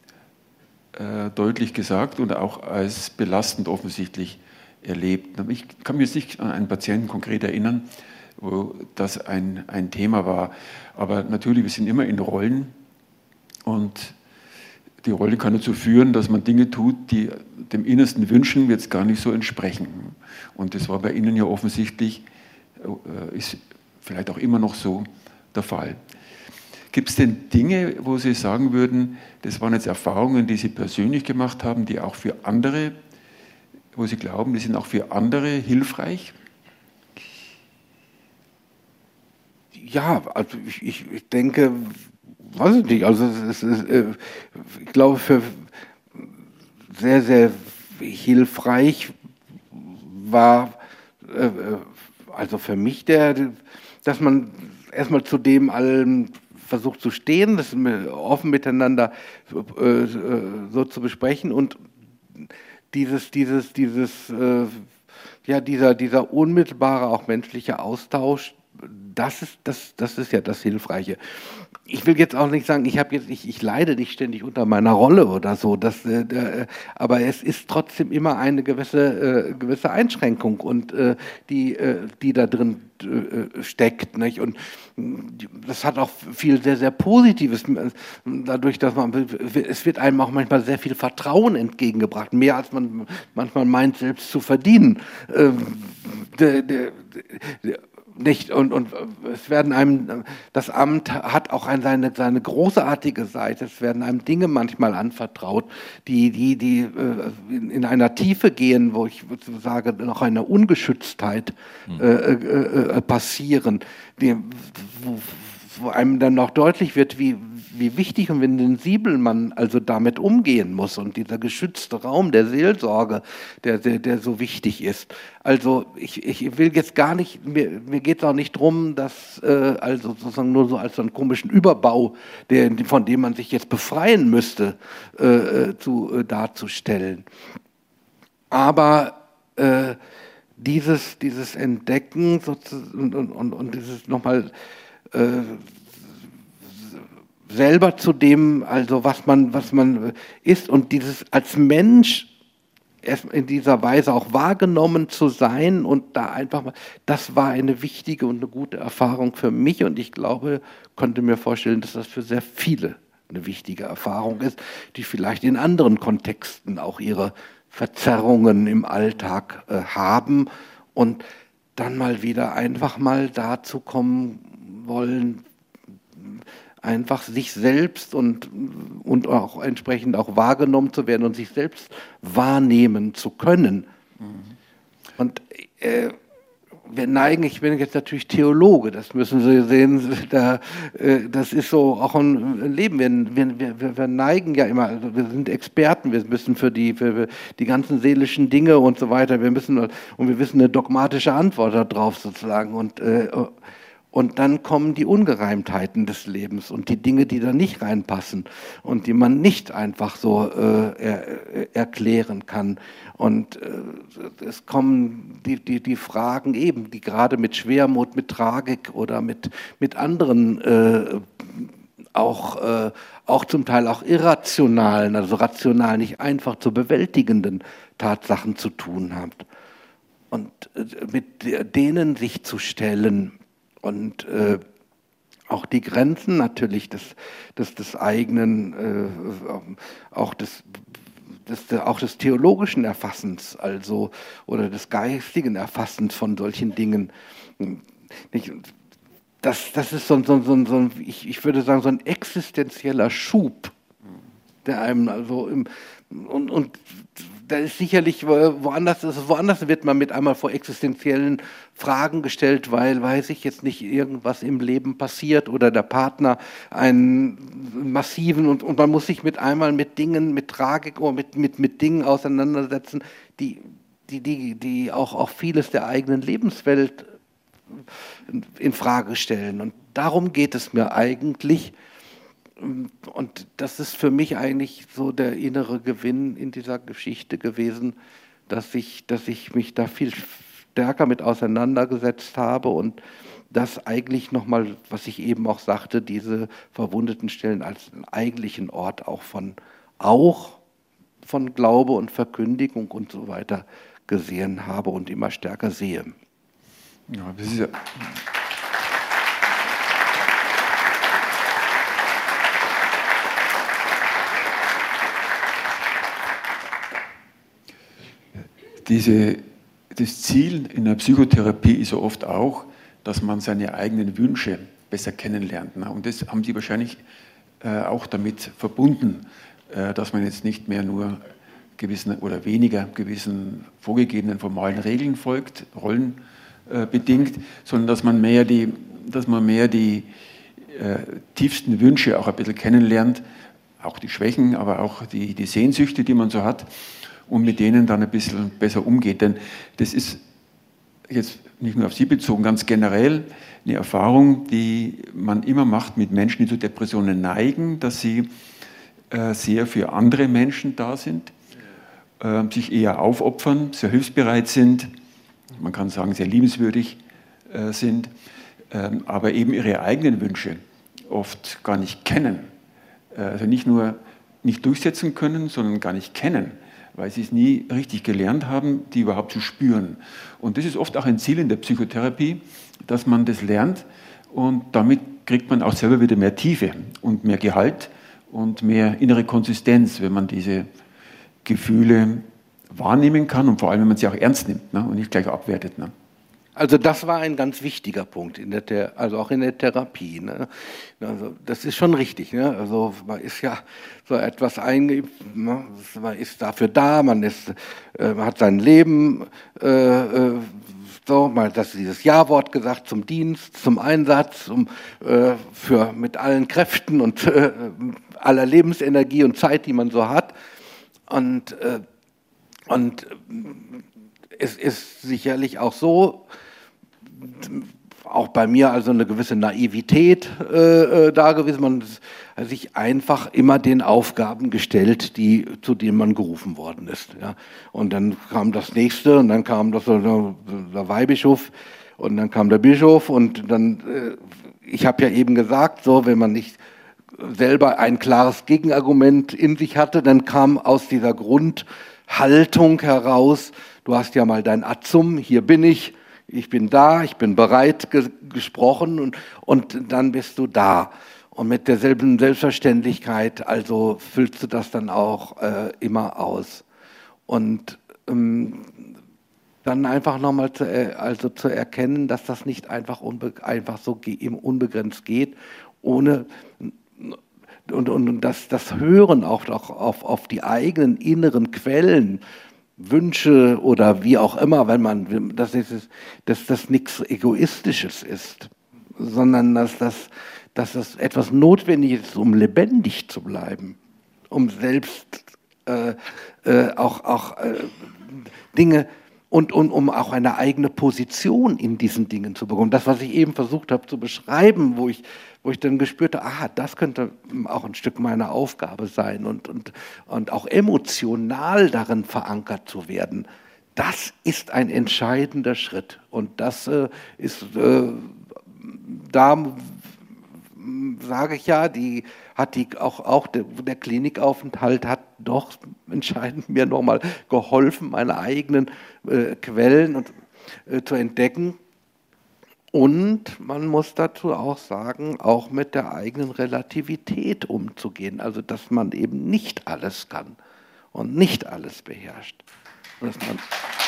äh, deutlich gesagt und auch als belastend offensichtlich erlebt. Ich kann mich jetzt nicht an einen Patienten konkret erinnern, wo das ein, ein Thema war. Aber natürlich, wir sind immer in Rollen und die Rolle kann dazu führen, dass man Dinge tut, die dem innersten Wünschen jetzt gar nicht so entsprechen. Und das war bei Ihnen ja offensichtlich, ist vielleicht auch immer noch so der Fall. Gibt es denn Dinge, wo Sie sagen würden, das waren jetzt Erfahrungen, die Sie persönlich gemacht haben, die auch für andere, wo Sie glauben, die sind auch für andere hilfreich? Ja, also ich, ich, ich denke, weiß ich nicht, also es ist, ich glaube, für sehr, sehr hilfreich war, also für mich, der, dass man erstmal zu dem allem versucht zu stehen, das offen miteinander so zu besprechen und dieses, dieses, dieses, ja, dieser, dieser unmittelbare, auch menschliche Austausch, das ist, das, das ist ja das Hilfreiche. Ich will jetzt auch nicht sagen, ich habe jetzt, ich, ich leide nicht ständig unter meiner Rolle oder so, das, äh, äh, aber es ist trotzdem immer eine gewisse, äh, gewisse Einschränkung und äh, die, äh, die da drin äh, steckt, nicht? Und das hat auch viel sehr, sehr Positives, dadurch, dass man, es wird einem auch manchmal sehr viel Vertrauen entgegengebracht, mehr als man manchmal meint, selbst zu verdienen. Ähm, der, der, der, Nicht und, und es werden einem, das Amt hat auch ein, seine, seine großartige Seite, es werden einem Dinge manchmal anvertraut, die, die, die äh, in, in einer Tiefe gehen, wo ich sage, noch eine Ungeschütztheit äh, äh, äh, passieren, die, wo, wo einem dann noch deutlich wird, wie, wie wichtig und wie sensibel man also damit umgehen muss und dieser geschützte Raum der Seelsorge, der, der, der so wichtig ist. Also ich, ich will jetzt gar nicht, mir, mir geht es auch nicht drum, das äh, also sozusagen nur so als so einen komischen Überbau, der, von dem man sich jetzt befreien müsste, äh, zu, äh, darzustellen. Aber äh, dieses, dieses Entdecken sozusagen und, und, und dieses nochmal äh, selber zu dem, also was man, was man ist und dieses als Mensch erst in dieser Weise auch wahrgenommen zu sein und da einfach mal, das war eine wichtige und eine gute Erfahrung für mich und ich glaube, konnte mir vorstellen, dass das für sehr viele eine wichtige Erfahrung ist, die vielleicht in anderen Kontexten auch ihre Verzerrungen im Alltag äh, haben und dann mal wieder einfach mal dazu kommen wollen, einfach sich selbst und, und auch entsprechend auch wahrgenommen zu werden und sich selbst wahrnehmen zu können. Mhm. Und äh, wir neigen, ich bin jetzt natürlich Theologe, das müssen Sie sehen, da, äh, das ist so auch ein Leben. Wir, wir, wir neigen ja immer, also wir sind Experten, wir müssen für die, für die ganzen seelischen Dinge und so weiter, wir müssen, und wir wissen eine dogmatische Antwort darauf sozusagen und äh, Und dann kommen die Ungereimtheiten des Lebens und die Dinge, die da nicht reinpassen und die man nicht einfach so äh, er, erklären kann. Und äh, es kommen die, die, die Fragen eben, die gerade mit Schwermut, mit Tragik oder mit, mit anderen äh, auch, äh, auch zum Teil auch irrationalen, also rational nicht einfach zu bewältigenden Tatsachen zu tun haben. Und äh, mit denen sich zu stellen, und äh, auch die Grenzen natürlich des, des, des eigenen, äh, auch, des, des, auch des theologischen Erfassens, also oder des geistigen Erfassens von solchen Dingen. Nicht, das, das ist so, so, so, so ich, ich würde sagen, so ein existenzieller Schub, der einem also im, und, und da ist sicherlich woanders, woanders wird man mit einmal vor existenziellen Fragen gestellt, weil, weiß ich jetzt nicht, irgendwas im Leben passiert oder der Partner einen massiven und, und man muss sich mit einmal mit Dingen, mit Tragik oder mit, mit, mit Dingen auseinandersetzen, die, die, die, die auch, auch vieles der eigenen Lebenswelt in Frage stellen. Und darum geht es mir eigentlich. Und das ist für mich eigentlich so der innere Gewinn in dieser Geschichte gewesen, dass ich, dass ich mich da viel stärker mit auseinandergesetzt habe und das eigentlich nochmal, was ich eben auch sagte, diese verwundeten Stellen als einen eigentlichen Ort auch von auch von Glaube und Verkündigung und so weiter gesehen habe und immer stärker sehe. Ja, das ist ja Diese, das Ziel in der Psychotherapie ist ja oft auch, dass man seine eigenen Wünsche besser kennenlernt. Ne? Und das haben Sie wahrscheinlich äh, auch damit verbunden, äh, dass man jetzt nicht mehr nur gewissen oder weniger gewissen vorgegebenen formalen Regeln folgt, rollenbedingt, äh, sondern dass man mehr die, dass man mehr die äh, tiefsten Wünsche auch ein bisschen kennenlernt, auch die Schwächen, aber auch die, die Sehnsüchte, die man so hat, und mit denen dann ein bisschen besser umgeht. Denn das ist jetzt nicht nur auf Sie bezogen, ganz generell eine Erfahrung, die man immer macht mit Menschen, die zu Depressionen neigen, dass sie äh, sehr für andere Menschen da sind, äh, sich eher aufopfern, sehr hilfsbereit sind, man kann sagen, sehr liebenswürdig äh, sind, äh, aber eben ihre eigenen Wünsche oft gar nicht kennen. Äh, also nicht nur nicht durchsetzen können, sondern gar nicht kennen, weil sie es nie richtig gelernt haben, die überhaupt zu spüren. Und das ist oft auch ein Ziel in der Psychotherapie, dass man das lernt und damit kriegt man auch selber wieder mehr Tiefe und mehr Gehalt und mehr innere Konsistenz, wenn man diese Gefühle wahrnehmen kann und vor allem, wenn man sie auch ernst nimmt, ne, und nicht gleich abwertet. Ne. Also das war ein ganz wichtiger Punkt, in der, also auch in der Therapie. Ne? Also das ist schon richtig. Ne? Also man ist ja so etwas einge, ne? Man ist dafür da, man ist, äh, man hat sein Leben, äh, äh, so, man hat das dieses Ja-Wort gesagt zum Dienst, zum Einsatz, um, äh, für mit allen Kräften und äh, aller Lebensenergie und Zeit, die man so hat. Und äh, und es ist sicherlich auch so, auch bei mir also eine gewisse Naivität äh, da gewesen, man hat sich einfach immer den Aufgaben gestellt, die, zu denen man gerufen worden ist. Ja. Und dann kam das nächste und dann kam das, der, der Weihbischof und dann kam der Bischof und dann, äh, ich habe ja eben gesagt, so wenn man nicht selber ein klares Gegenargument in sich hatte, dann kam aus dieser Grundhaltung heraus, du hast ja mal dein Atzum, hier bin ich, ich bin da, ich bin bereit ge- gesprochen und, und dann bist du da. Und mit derselben Selbstverständlichkeit, also füllst du das dann auch äh, immer aus. Und ähm, dann einfach nochmal zu, äh, also zu erkennen, dass das nicht einfach, unbe- einfach so ge- unbegrenzt geht, ohne... Und, und das, das Hören auch, auch auf, auf die eigenen inneren Quellen, Wünsche oder wie auch immer, wenn man, dass das, dass das nichts Egoistisches ist, sondern dass das, dass das etwas Notwendiges ist, um lebendig zu bleiben, um selbst äh, äh, auch, auch äh, Dinge und, und um auch eine eigene Position in diesen Dingen zu bekommen. Das, was ich eben versucht habe zu beschreiben, wo ich wo ich dann gespürt habe, ah, das könnte auch ein Stück meiner Aufgabe sein und, und, und auch emotional darin verankert zu werden. Das ist ein entscheidender Schritt. Und das äh, ist, äh, da sage ich ja, die hat die auch, auch der, der Klinikaufenthalt hat doch entscheidend mir nochmal geholfen, meine eigenen äh, Quellen und, äh, zu entdecken. Und man muss dazu auch sagen, auch mit der eigenen Relativität umzugehen. Also, dass man eben nicht alles kann und nicht alles beherrscht. Und dass man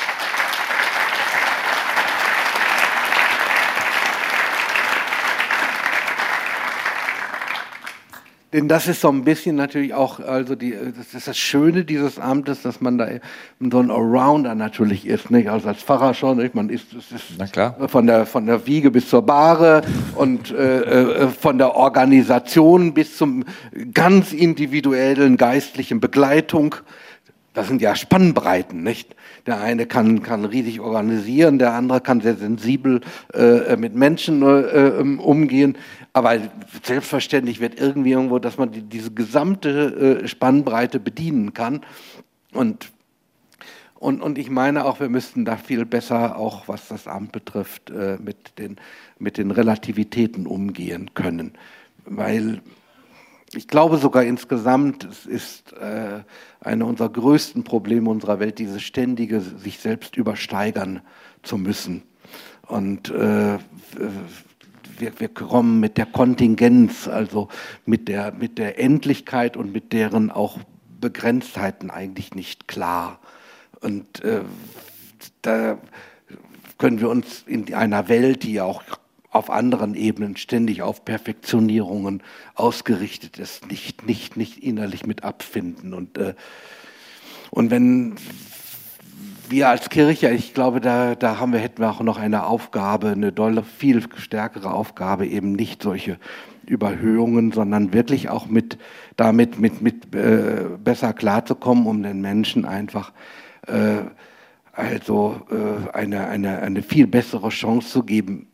Denn das ist so ein bisschen natürlich auch, also die, das ist das Schöne dieses Amtes, dass man da so ein Allrounder natürlich ist, nicht? Also als Pfarrer schon, nicht? Man ist, ist, ist Na klar. Von der von der Wiege bis zur Bahre und äh, äh, von der Organisation bis zum ganz individuellen geistlichen Begleitung. Das sind ja Spannbreiten, nicht? Der eine kann, kann riesig organisieren, der andere kann sehr sensibel äh, mit Menschen äh, umgehen. Aber selbstverständlich wird irgendwie irgendwo, dass man die, diese gesamte äh, Spannbreite bedienen kann. Und, und, und ich meine auch, wir müssten da viel besser, auch was das Amt betrifft, äh, mit den, mit den Relativitäten umgehen können. Weil ich glaube sogar insgesamt, es ist äh, eine unserer größten Probleme unserer Welt, dieses ständige sich selbst übersteigern zu müssen. Und äh, wir, wir kommen mit der Kontingenz, also mit der, mit der Endlichkeit und mit deren auch Begrenztheiten eigentlich nicht klar. Und äh, da können wir uns in einer Welt, die auch auf anderen Ebenen ständig auf Perfektionierungen ausgerichtet ist, nicht, nicht, nicht innerlich mit abfinden. Und, äh, und wenn wir als Kirche, ich glaube, da, da haben wir, hätten wir auch noch eine Aufgabe, eine dolle, viel stärkere Aufgabe, eben nicht solche Überhöhungen, sondern wirklich auch mit, damit mit, mit äh, besser klarzukommen, um den Menschen einfach äh, also äh, eine, eine, eine viel bessere Chance zu geben.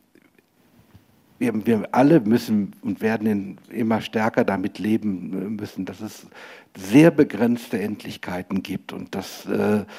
Wir, wir alle müssen und werden in, immer stärker damit leben müssen, dass es sehr begrenzte Endlichkeiten gibt und dass äh, äh,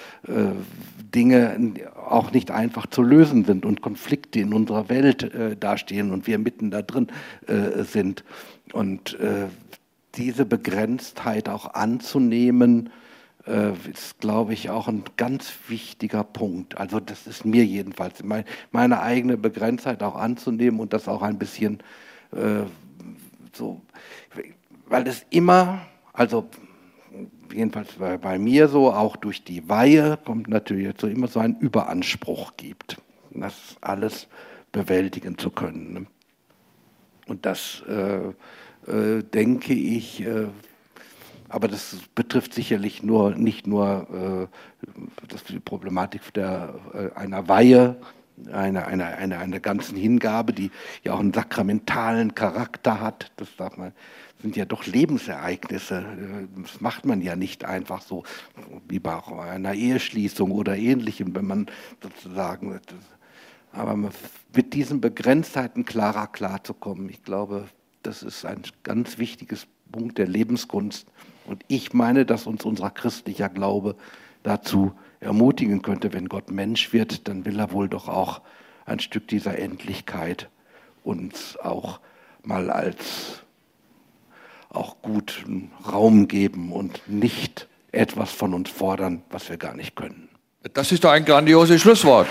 Dinge auch nicht einfach zu lösen sind und Konflikte in unserer Welt äh, dastehen und wir mitten da drin äh, sind. Und äh, diese Begrenztheit auch anzunehmen, äh, ist, glaube ich, auch ein ganz wichtiger Punkt. Also das ist mir jedenfalls, mein, meine eigene Begrenztheit auch anzunehmen und das auch ein bisschen äh, so, weil es immer, also jedenfalls bei, bei mir so, auch durch die Weihe kommt natürlich so immer so ein Überanspruch gibt, das alles bewältigen zu können. Ne? Und das äh, äh, denke ich, äh, aber das betrifft sicherlich nur, nicht nur äh, das die Problematik der, äh, einer Weihe, einer eine, eine, eine ganzen Hingabe, die ja auch einen sakramentalen Charakter hat. Das darf man, sind ja doch Lebensereignisse. Das macht man ja nicht einfach so, wie bei einer Eheschließung oder Ähnlichem, wenn man sozusagen. Aber mit diesen Begrenztheiten klarer klarzukommen, ich glaube, das ist ein ganz wichtiges Punkt der Lebenskunst. Und ich meine, dass uns unser christlicher Glaube dazu ermutigen könnte, wenn Gott Mensch wird, dann will er wohl doch auch ein Stück dieser Endlichkeit uns auch mal als auch guten Raum geben und nicht etwas von uns fordern, was wir gar nicht können. Das ist doch ein grandioses Schlusswort.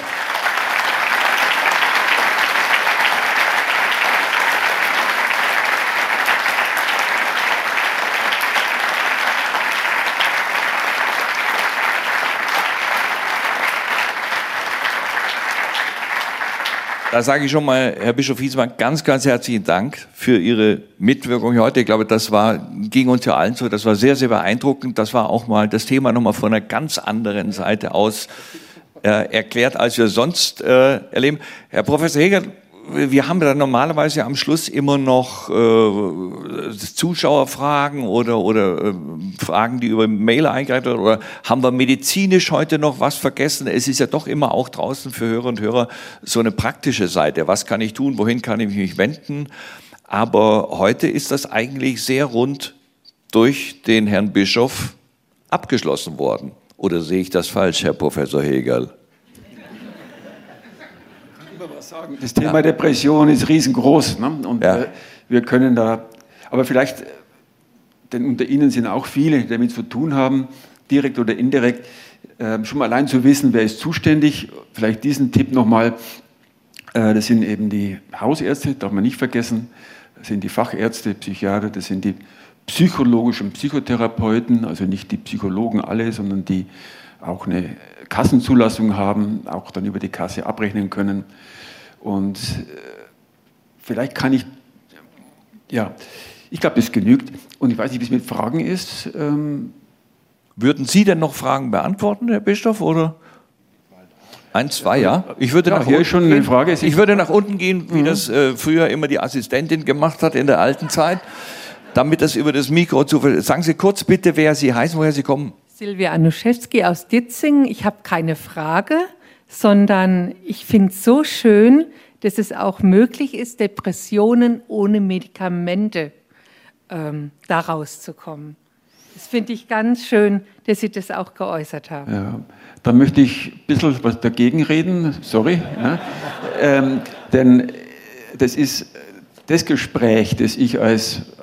Da sage ich schon mal, Herr Bischof Hiesemann, ganz, ganz herzlichen Dank für Ihre Mitwirkung heute. Ich glaube, das war, ging uns ja allen so, das war sehr, sehr beeindruckend. Das war auch mal das Thema nochmal von einer ganz anderen Seite aus äh, erklärt, als wir sonst äh, erleben. Herr Professor Heger, wir haben dann normalerweise am Schluss immer noch äh, Zuschauerfragen oder, oder äh, Fragen, die über Mail eingereicht werden. Oder haben wir medizinisch heute noch was vergessen? Es ist ja doch immer auch draußen für Hörer und Hörer so eine praktische Seite. Was kann ich tun? Wohin kann ich mich wenden? Aber heute ist das eigentlich sehr rund durch den Herrn Bischof abgeschlossen worden. Oder sehe ich das falsch, Herr Professor Hegerl? Sagen. Das Thema ja. Depression ist riesengroß, ne? Und ja. äh, wir können da, aber vielleicht, denn unter Ihnen sind auch viele, die damit zu tun haben, direkt oder indirekt, äh, schon mal allein zu wissen, wer ist zuständig, vielleicht diesen Tipp nochmal, äh, das sind eben die Hausärzte, darf man nicht vergessen, das sind die Fachärzte, Psychiater, das sind die psychologischen Psychotherapeuten, also nicht die Psychologen alle, sondern die auch eine Kassenzulassung haben, auch dann über die Kasse abrechnen können. Und äh, vielleicht kann ich, ja, ich glaube, das genügt. Und ich weiß nicht, wie es mit Fragen ist. Ähm Würden Sie denn noch Fragen beantworten, Herr Bischof, oder? Ein, zwei, ja. Ich würde ja, nach hier unten schon gehen. eine Frage. Ich würde nach unten gehen, wie mhm. das äh, früher immer die Assistentin gemacht hat in der alten Zeit, damit das über das Mikro zu... Sagen Sie kurz bitte, wer Sie heißen, woher Sie kommen. Silvia Anuszewski aus Ditzing. Ich habe keine Frage, sondern ich finde es so schön, dass es auch möglich ist, Depressionen ohne Medikamente ähm, da rauszukommen. Das finde ich ganz schön, dass Sie das auch geäußert haben. Ja, da möchte ich ein bisschen was dagegen reden, sorry. Ja. ähm, denn das ist das Gespräch, das ich als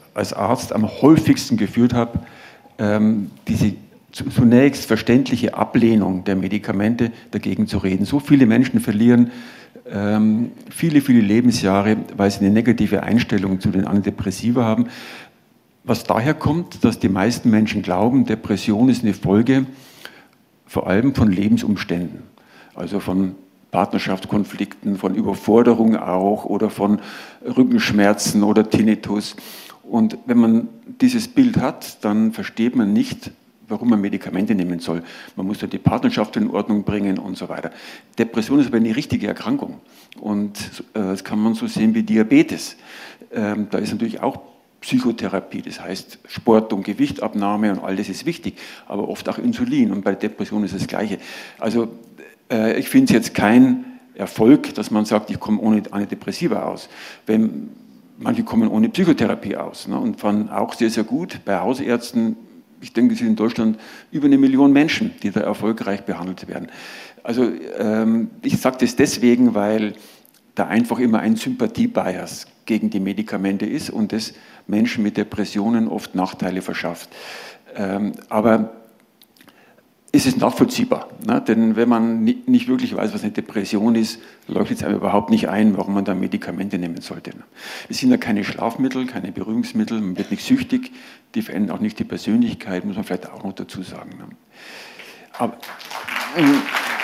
als Arzt am häufigsten geführt habe, ähm, diese zunächst verständliche Ablehnung der Medikamente dagegen zu reden. So viele Menschen verlieren ähm, viele, viele Lebensjahre, weil sie eine negative Einstellung zu den Antidepressiva haben. Was daher kommt, dass die meisten Menschen glauben, Depression ist eine Folge vor allem von Lebensumständen, also von Partnerschaftskonflikten, von Überforderung auch oder von Rückenschmerzen oder Tinnitus. Und wenn man dieses Bild hat, dann versteht man nicht, warum man Medikamente nehmen soll. Man muss ja die Partnerschaft in Ordnung bringen und so weiter. Depression ist aber eine richtige Erkrankung und äh, das kann man so sehen wie Diabetes. Ähm, da ist natürlich auch Psychotherapie, das heißt Sport und Gewichtabnahme und all das ist wichtig, aber oft auch Insulin und bei Depression ist das Gleiche. Also äh, ich finde es jetzt kein Erfolg, dass man sagt, ich komme ohne Antidepressiva aus. Wenn, manche kommen ohne Psychotherapie aus, ne, und fahren auch sehr, sehr gut bei Hausärzten. Ich denke, es sind in Deutschland über eine Million Menschen, die da erfolgreich behandelt werden. Also ähm, ich sage das deswegen, weil da einfach immer ein Sympathie-Bias gegen die Medikamente ist und das Menschen mit Depressionen oft Nachteile verschafft. Ähm, aber es ist nachvollziehbar, ne? Denn wenn man nicht wirklich weiß, was eine Depression ist, leuchtet es einem überhaupt nicht ein, warum man da Medikamente nehmen sollte. Es sind ja keine Schlafmittel, keine Beruhigungsmittel, man wird nicht süchtig, die verändern auch nicht die Persönlichkeit, muss man vielleicht auch noch dazu sagen. Ne? Aber, ähm,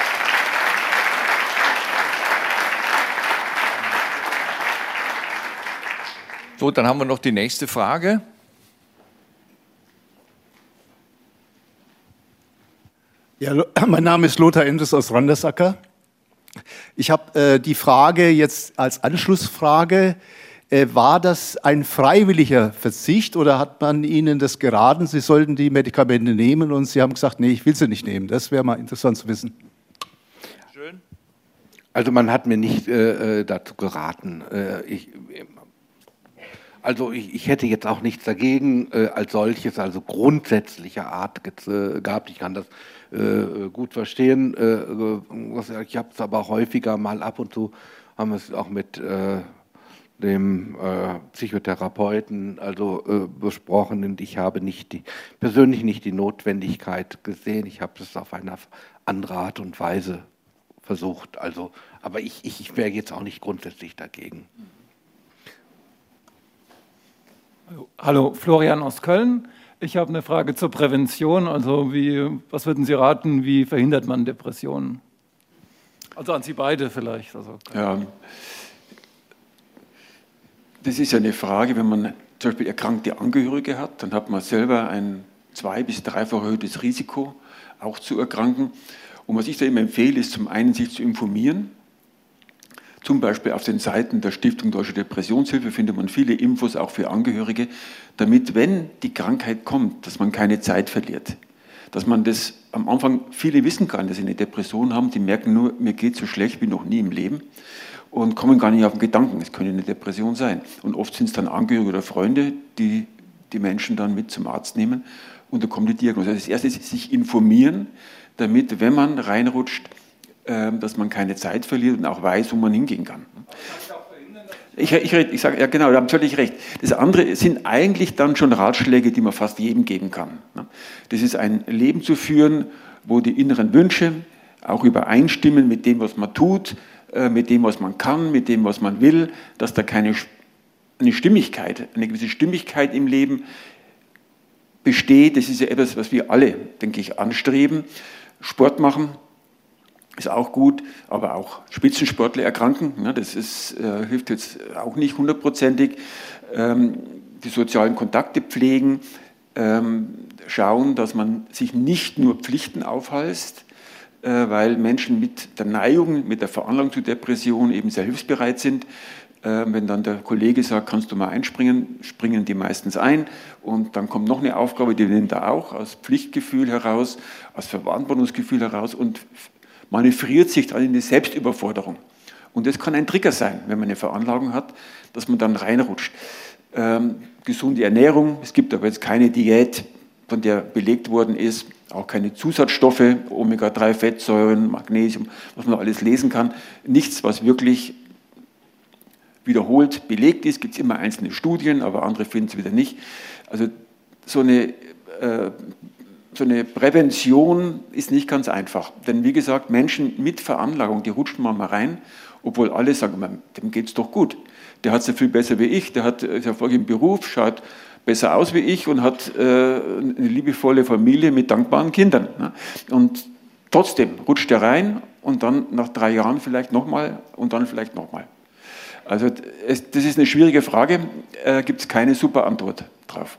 So, dann haben wir noch die nächste Frage. Ja, mein Name ist Lothar Endes aus Randersacker. Ich habe äh, die Frage jetzt als Anschlussfrage, äh, war das ein freiwilliger Verzicht oder hat man Ihnen das geraten, Sie sollten die Medikamente nehmen und Sie haben gesagt, nee, ich will sie nicht nehmen? Das wäre mal interessant zu wissen. Schön. Also man hat mir nicht äh, dazu geraten. Äh, ich, Also ich, ich hätte jetzt auch nichts dagegen äh, als solches, also grundsätzlicher Art äh, gehabt. Ich kann das äh, gut verstehen. Äh, ich habe es aber häufiger mal ab und zu, haben wir es auch mit äh, dem äh, Psychotherapeuten also äh, besprochen und ich habe nicht die, persönlich nicht die Notwendigkeit gesehen. Ich habe es auf eine andere Art und Weise versucht. Also, aber ich, ich, ich wäre jetzt auch nicht grundsätzlich dagegen. Hallo, Florian aus Köln. Ich habe eine Frage zur Prävention. Also wie, was würden Sie raten, wie verhindert man Depressionen? Also an Sie beide vielleicht. Also, ja, das ist ja eine Frage, wenn man zum Beispiel erkrankte Angehörige hat, dann hat man selber ein zwei- bis dreifach erhöhtes Risiko, auch zu erkranken. Und was ich da immer empfehle, ist zum einen, sich zu informieren. Zum Beispiel auf den Seiten der Stiftung Deutsche Depressionshilfe findet man viele Infos auch für Angehörige, damit, wenn die Krankheit kommt, dass man keine Zeit verliert. Dass man das am Anfang, viele wissen gar nicht, dass sie eine Depression haben, die merken nur, mir geht so schlecht wie noch nie im Leben und kommen gar nicht auf den Gedanken, es könnte eine Depression sein. Und oft sind es dann Angehörige oder Freunde, die die Menschen dann mit zum Arzt nehmen und da kommt die Diagnose. Also das Erste ist, sich informieren, damit, wenn man reinrutscht, dass man keine Zeit verliert und auch weiß, wo man hingehen kann. Ich, ich, ich sage, ja genau, Sie haben völlig recht. Das andere sind eigentlich dann schon Ratschläge, die man fast jedem geben kann. Das ist ein Leben zu führen, wo die inneren Wünsche auch übereinstimmen mit dem, was man tut, mit dem, was man kann, mit dem, was man will, dass da keine eine Stimmigkeit, eine gewisse Stimmigkeit im Leben besteht. Das ist ja etwas, was wir alle, denke ich, anstreben. Sport machen ist auch gut, aber auch Spitzensportler erkranken. Das ist, äh, hilft jetzt auch nicht hundertprozentig. Ähm, die sozialen Kontakte pflegen, ähm, schauen, dass man sich nicht nur Pflichten aufhalst, äh, weil Menschen mit der Neigung, mit der Veranlagung zu Depression eben sehr hilfsbereit sind. Äh, wenn dann der Kollege sagt, kannst du mal einspringen, springen die meistens ein und dann kommt noch eine Aufgabe, die nimmt er auch aus Pflichtgefühl heraus, aus Verantwortungsgefühl heraus und manövriert sich dann in eine Selbstüberforderung. Und das kann ein Trigger sein, wenn man eine Veranlagung hat, dass man dann reinrutscht. Ähm, gesunde Ernährung, es gibt aber jetzt keine Diät, von der belegt worden ist, auch keine Zusatzstoffe, Omega drei Fettsäuren, Magnesium, was man alles lesen kann. Nichts, was wirklich wiederholt belegt ist. Gibt es immer einzelne Studien, aber andere finden es wieder nicht. Also so eine, äh, so eine Prävention ist nicht ganz einfach. Denn wie gesagt, Menschen mit Veranlagung, die rutschen mal rein, obwohl alle sagen, dem geht es doch gut. Der hat es ja viel besser wie ich, der hat ist Erfolg im Beruf, schaut besser aus wie ich und hat äh, eine liebevolle Familie mit dankbaren Kindern. Ne? Und trotzdem rutscht er rein und dann nach drei Jahren vielleicht nochmal und dann vielleicht nochmal. Also es, das ist eine schwierige Frage, äh, gibt es keine super Antwort drauf.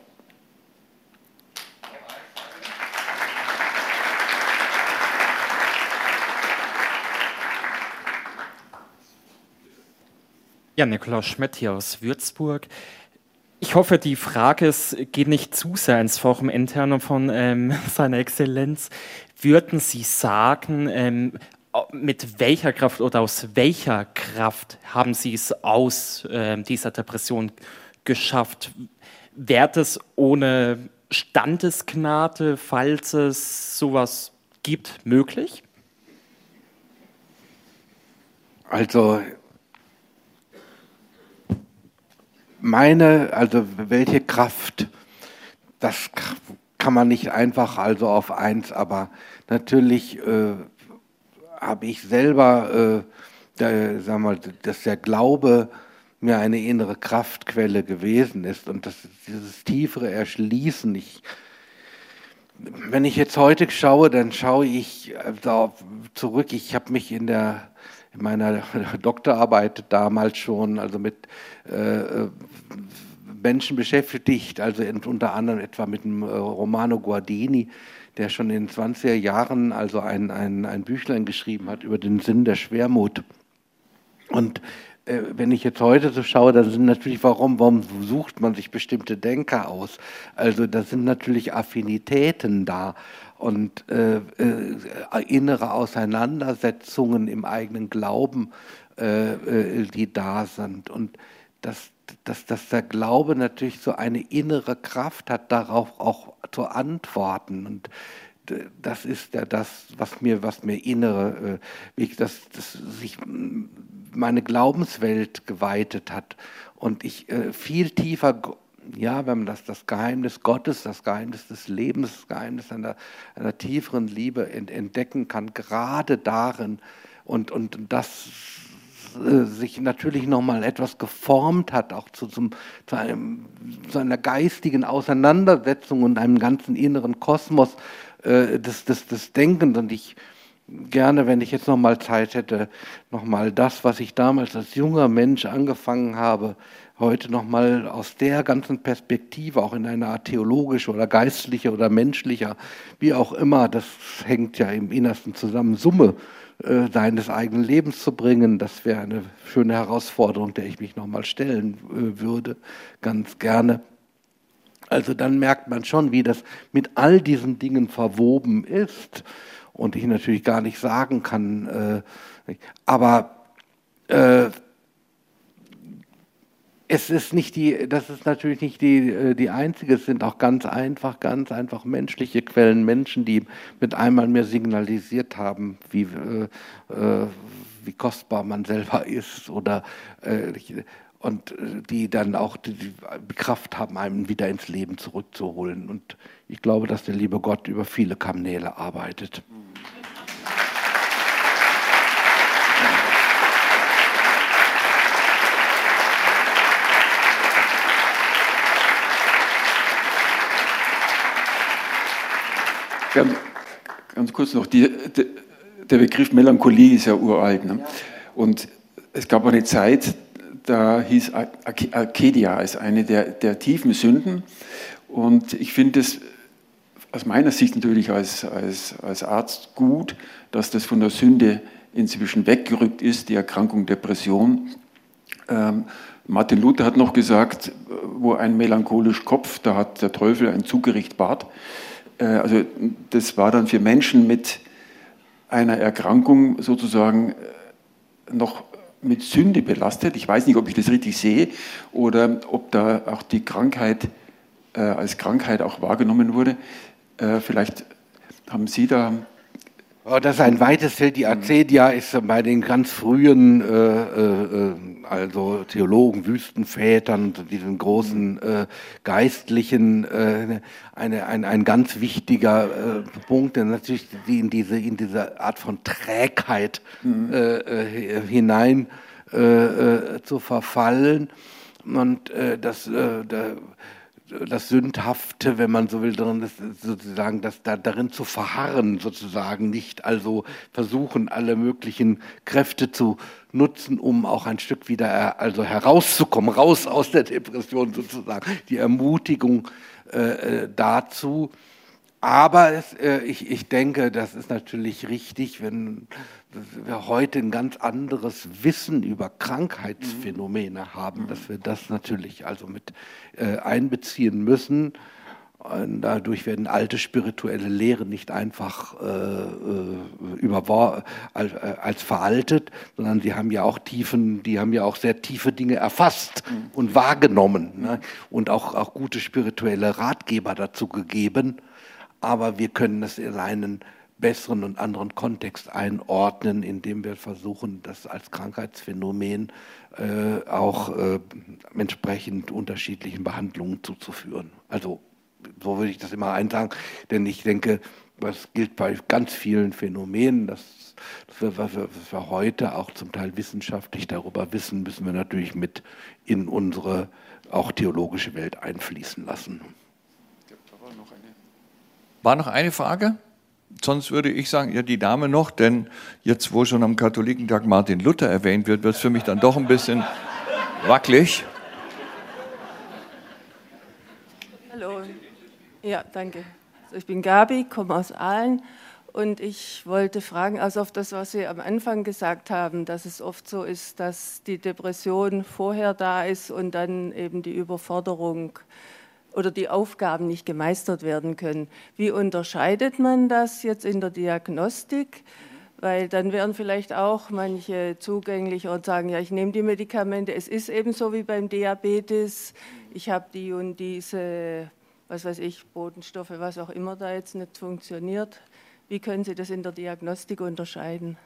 Ja, Nikolaus Schmidt hier aus Würzburg. Ich hoffe, die Frage ist, geht nicht zu sehr ins Forum interne von ähm, seiner Exzellenz. Würden Sie sagen, ähm, mit welcher Kraft oder aus welcher Kraft haben Sie es aus äh, dieser Depression geschafft? Wäre das ohne Standesgnade, falls es sowas gibt, möglich? Also meine, also welche Kraft, das kann man nicht einfach also auf eins, aber natürlich äh, habe ich selber, äh, der, sag mal, dass der Glaube mir eine innere Kraftquelle gewesen ist und das, dieses tiefere Erschließen. Ich, wenn ich jetzt heute schaue, dann schaue ich also zurück. Ich habe mich in der in meiner Doktorarbeit damals schon also mit äh, Menschen beschäftigt, also unter anderem etwa mit dem Romano Guardini, der schon in den zwanziger Jahren also ein, ein, ein Büchlein geschrieben hat über den Sinn der Schwermut. Und äh, wenn ich jetzt heute so schaue, dann sind natürlich, warum, warum sucht man sich bestimmte Denker aus? Also da sind natürlich Affinitäten da und äh, äh, innere Auseinandersetzungen im eigenen Glauben, äh, äh, die da sind. Und dass, dass, dass der Glaube natürlich so eine innere Kraft hat, darauf auch zu antworten. Und das ist ja das, was mir, was mir innere, äh, dass, dass sich meine Glaubenswelt geweitet hat und ich äh, viel tiefer, ja, wenn man das, das Geheimnis Gottes, das Geheimnis des Lebens, das Geheimnis einer, einer tieferen Liebe ent, entdecken kann, gerade darin und, und das äh, sich natürlich nochmal etwas geformt hat, auch zu, zum, zu, einem, zu einer geistigen Auseinandersetzung und einem ganzen inneren Kosmos äh, des, des, des Denkens. Und ich gerne, wenn ich jetzt nochmal Zeit hätte, nochmal das, was ich damals als junger Mensch angefangen habe, heute nochmal aus der ganzen Perspektive, auch in einer Art theologische oder geistliche oder menschlicher, wie auch immer, das hängt ja im Innersten zusammen, Summe äh, seines eigenen Lebens zu bringen, das wäre eine schöne Herausforderung, der ich mich nochmal stellen äh, würde, ganz gerne. Also dann merkt man schon, wie das mit all diesen Dingen verwoben ist und ich natürlich gar nicht sagen kann, äh, aber äh, es ist nicht die, das ist natürlich nicht die, die einzige, es sind auch ganz einfach, ganz einfach menschliche Quellen, Menschen, die mit einmal mehr signalisiert haben, wie, äh, äh, wie kostbar man selber ist oder äh, und die dann auch die, die Kraft haben, einen wieder ins Leben zurückzuholen. Und ich glaube, dass der liebe Gott über viele Kanäle arbeitet. Ganz, ganz kurz noch, die, die, der Begriff Melancholie ist ja uralt. Ne? Und es gab eine Zeit, da hieß Arcadia als eine der, der tiefen Sünden. Und ich finde es aus meiner Sicht natürlich als, als, als Arzt gut, dass das von der Sünde inzwischen weggerückt ist, die Erkrankung Depression. Ähm, Martin Luther hat noch gesagt, wo ein melancholisch Kopf, da hat der Teufel ein Zugericht Bart. Also das war dann für Menschen mit einer Erkrankung sozusagen noch mit Sünde belastet. Ich weiß nicht, ob ich das richtig sehe oder ob da auch die Krankheit äh, als Krankheit auch wahrgenommen wurde. Äh, vielleicht haben Sie da... Oh, das ist ein weites Feld. Die Arcadia ist bei den ganz frühen äh, äh, also Theologen, Wüstenvätern, diesen großen äh, Geistlichen, äh, eine, ein, ein ganz wichtiger äh, Punkt, der natürlich die in diese, in diese Art von Trägheit mhm. äh, hinein äh, äh, zu verfallen. Und äh, das, äh, da, das Sündhafte, wenn man so will, darin ist sozusagen, das da, darin zu verharren, sozusagen nicht, also versuchen, alle möglichen Kräfte zu nutzen, um auch ein Stück wieder also herauszukommen, raus aus der Depression sozusagen, die Ermutigung äh, dazu. Aber es, äh, ich, ich denke, das ist natürlich richtig, wenn wir heute ein ganz anderes Wissen über Krankheitsphänomene haben, dass wir das natürlich also mit äh, einbeziehen müssen. Und dadurch werden alte spirituelle Lehren nicht einfach äh, über, als, als veraltet, sondern sie haben ja auch tiefen, die haben ja auch sehr tiefe Dinge erfasst mhm. und wahrgenommen, ne? Und auch, auch gute spirituelle Ratgeber dazu gegeben. Aber wir können das in einen besseren und anderen Kontext einordnen, indem wir versuchen, das als Krankheitsphänomen äh, auch äh, entsprechend unterschiedlichen Behandlungen zuzuführen. Also so würde ich das immer einsagen, denn ich denke, das gilt bei ganz vielen Phänomenen, dass, dass, wir, was wir, was wir heute auch zum Teil wissenschaftlich darüber wissen, müssen wir natürlich mit in unsere auch theologische Welt einfließen lassen. War noch eine Frage? Sonst würde ich sagen, ja, die Dame noch, denn jetzt, wo schon am Katholikentag Martin Luther erwähnt wird, wird es für mich dann doch ein bisschen wackelig. Hallo, ja, danke. Also ich bin Gabi, komme aus Aalen und ich wollte fragen, also auf das, was Sie am Anfang gesagt haben, dass es oft so ist, dass die Depression vorher da ist und dann eben die Überforderung oder die Aufgaben nicht gemeistert werden können. Wie unterscheidet man das jetzt in der Diagnostik? Weil dann wären vielleicht auch manche zugänglich und sagen, ja, ich nehme die Medikamente, es ist eben so wie beim Diabetes, ich habe die und diese, was weiß ich, Botenstoffe, was auch immer da jetzt nicht funktioniert. Wie können Sie das in der Diagnostik unterscheiden?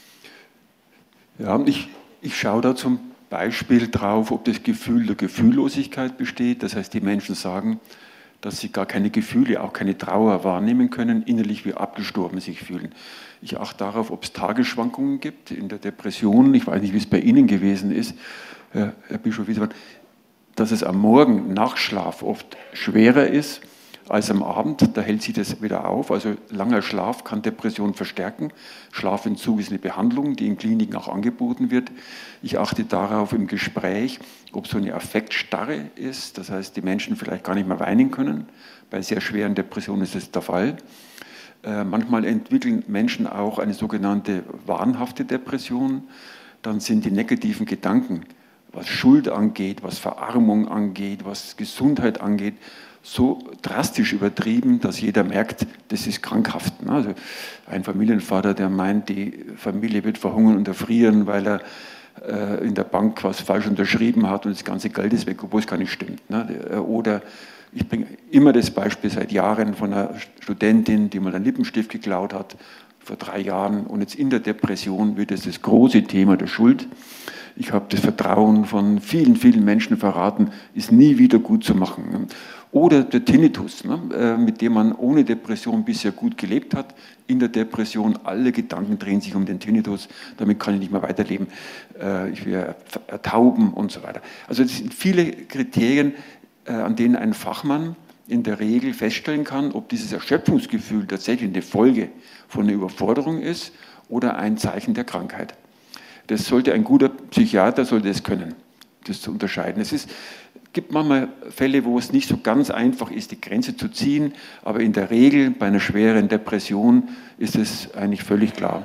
Ja, ich, ich schaue da zum Beispiel drauf, ob das Gefühl der Gefühllosigkeit besteht. Das heißt, die Menschen sagen, dass sie gar keine Gefühle, auch keine Trauer wahrnehmen können, innerlich wie abgestorben sich fühlen. Ich achte darauf, ob es Tagesschwankungen gibt in der Depression. Ich weiß nicht, wie es bei Ihnen gewesen ist, Herr, Herr Bischof Wiesmann, dass es am Morgen nach Schlaf oft schwerer ist als am Abend. Da hält sich das wieder auf. Also langer Schlaf kann Depression verstärken. Schlafentzug ist eine Behandlung, die in Kliniken auch angeboten wird. Ich achte darauf im Gespräch, ob so eine Affektstarre ist. Das heißt, die Menschen vielleicht gar nicht mehr weinen können. Bei sehr schweren Depressionen ist das der Fall. Äh, manchmal entwickeln Menschen auch eine sogenannte wahnhafte Depression. Dann sind die negativen Gedanken, was Schuld angeht, was Verarmung angeht, was Gesundheit angeht, so drastisch übertrieben, dass jeder merkt, das ist krankhaft. Also ein Familienvater, der meint, die Familie wird verhungern und erfrieren, weil er äh, in der Bank was falsch unterschrieben hat und das ganze Geld ist weg, obwohl es gar nicht stimmt. Oder ich bringe immer das Beispiel seit Jahren von einer Studentin, die mal einen Lippenstift geklaut hat, vor drei Jahren, und jetzt in der Depression wird es das große Thema der Schuld. Ich habe das Vertrauen von vielen, vielen Menschen verraten, ist nie wieder gut zu machen. Oder der Tinnitus, mit dem man ohne Depression bisher gut gelebt hat. In der Depression, alle Gedanken drehen sich um den Tinnitus, damit kann ich nicht mehr weiterleben. Ich werde ertauben und so weiter. Also es sind viele Kriterien, an denen ein Fachmann in der Regel feststellen kann, ob dieses Erschöpfungsgefühl tatsächlich eine Folge von einer Überforderung ist oder ein Zeichen der Krankheit. Das sollte ein guter Psychiater sollte es können, das zu unterscheiden. Es ist, gibt manchmal Fälle, wo es nicht so ganz einfach ist, die Grenze zu ziehen, aber in der Regel bei einer schweren Depression ist es eigentlich völlig klar.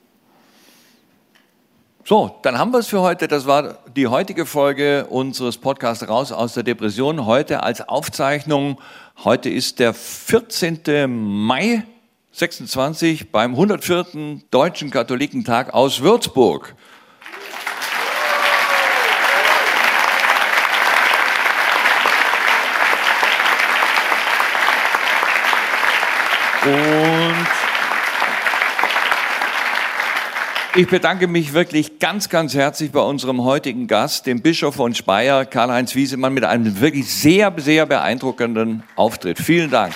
So, dann haben wir es für heute. Das war die heutige Folge unseres Podcasts Raus aus der Depression. Heute als Aufzeichnung. Heute ist der vierzehnte Mai sechsundzwanzig beim hundertvierten Deutschen Katholikentag aus Würzburg. Und Ich bedanke mich wirklich ganz, ganz herzlich bei unserem heutigen Gast, dem Bischof von Speyer, Karl-Heinz Wiesemann, mit einem wirklich sehr, sehr beeindruckenden Auftritt. Vielen Dank.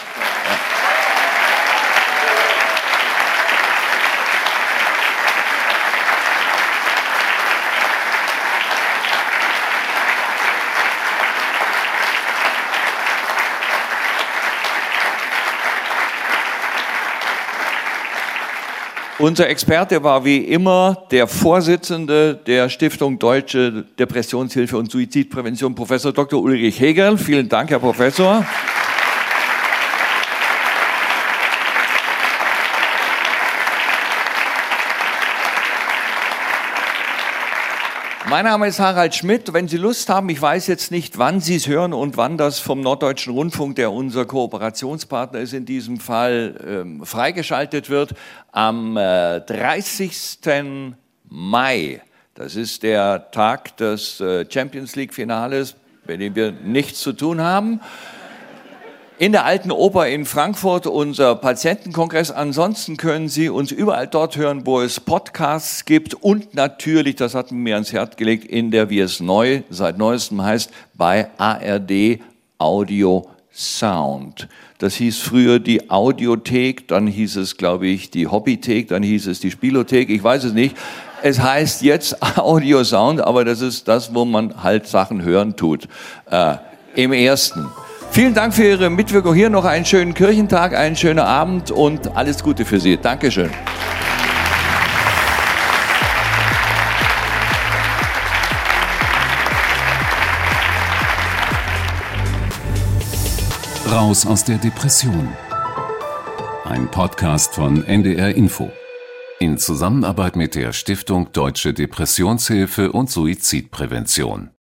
Unser Experte war wie immer der Vorsitzende der Stiftung Deutsche Depressionshilfe und Suizidprävention, Professor Doktor Ulrich Hegerl. Vielen Dank, Herr Professor. Mein Name ist Harald Schmidt. Wenn Sie Lust haben, ich weiß jetzt nicht, wann Sie es hören und wann das vom Norddeutschen Rundfunk, der unser Kooperationspartner ist, in diesem Fall ähm, freigeschaltet wird. Am äh, dreißigsten Mai, das ist der Tag des äh, Champions League Finales, bei dem wir nichts zu tun haben. In der Alten Oper in Frankfurt unser Patientenkongress. Ansonsten können Sie uns überall dort hören, wo es Podcasts gibt und natürlich, das hatten wir mir ans Herz gelegt, in der, wie es neu, seit neuestem heißt, bei A R D Audio Sound. Das hieß früher die Audiothek, dann hieß es, glaube ich, die Hobbythek, dann hieß es die Spielothek, ich weiß es nicht. Es heißt jetzt Audio Sound, aber das ist das, wo man halt Sachen hören tut. Äh, im ersten. Vielen Dank für Ihre Mitwirkung. Hier noch einen schönen Kirchentag, einen schönen Abend und alles Gute für Sie. Dankeschön. Raus aus der Depression. Ein Podcast von N D R Info. In Zusammenarbeit mit der Stiftung Deutsche Depressionshilfe und Suizidprävention.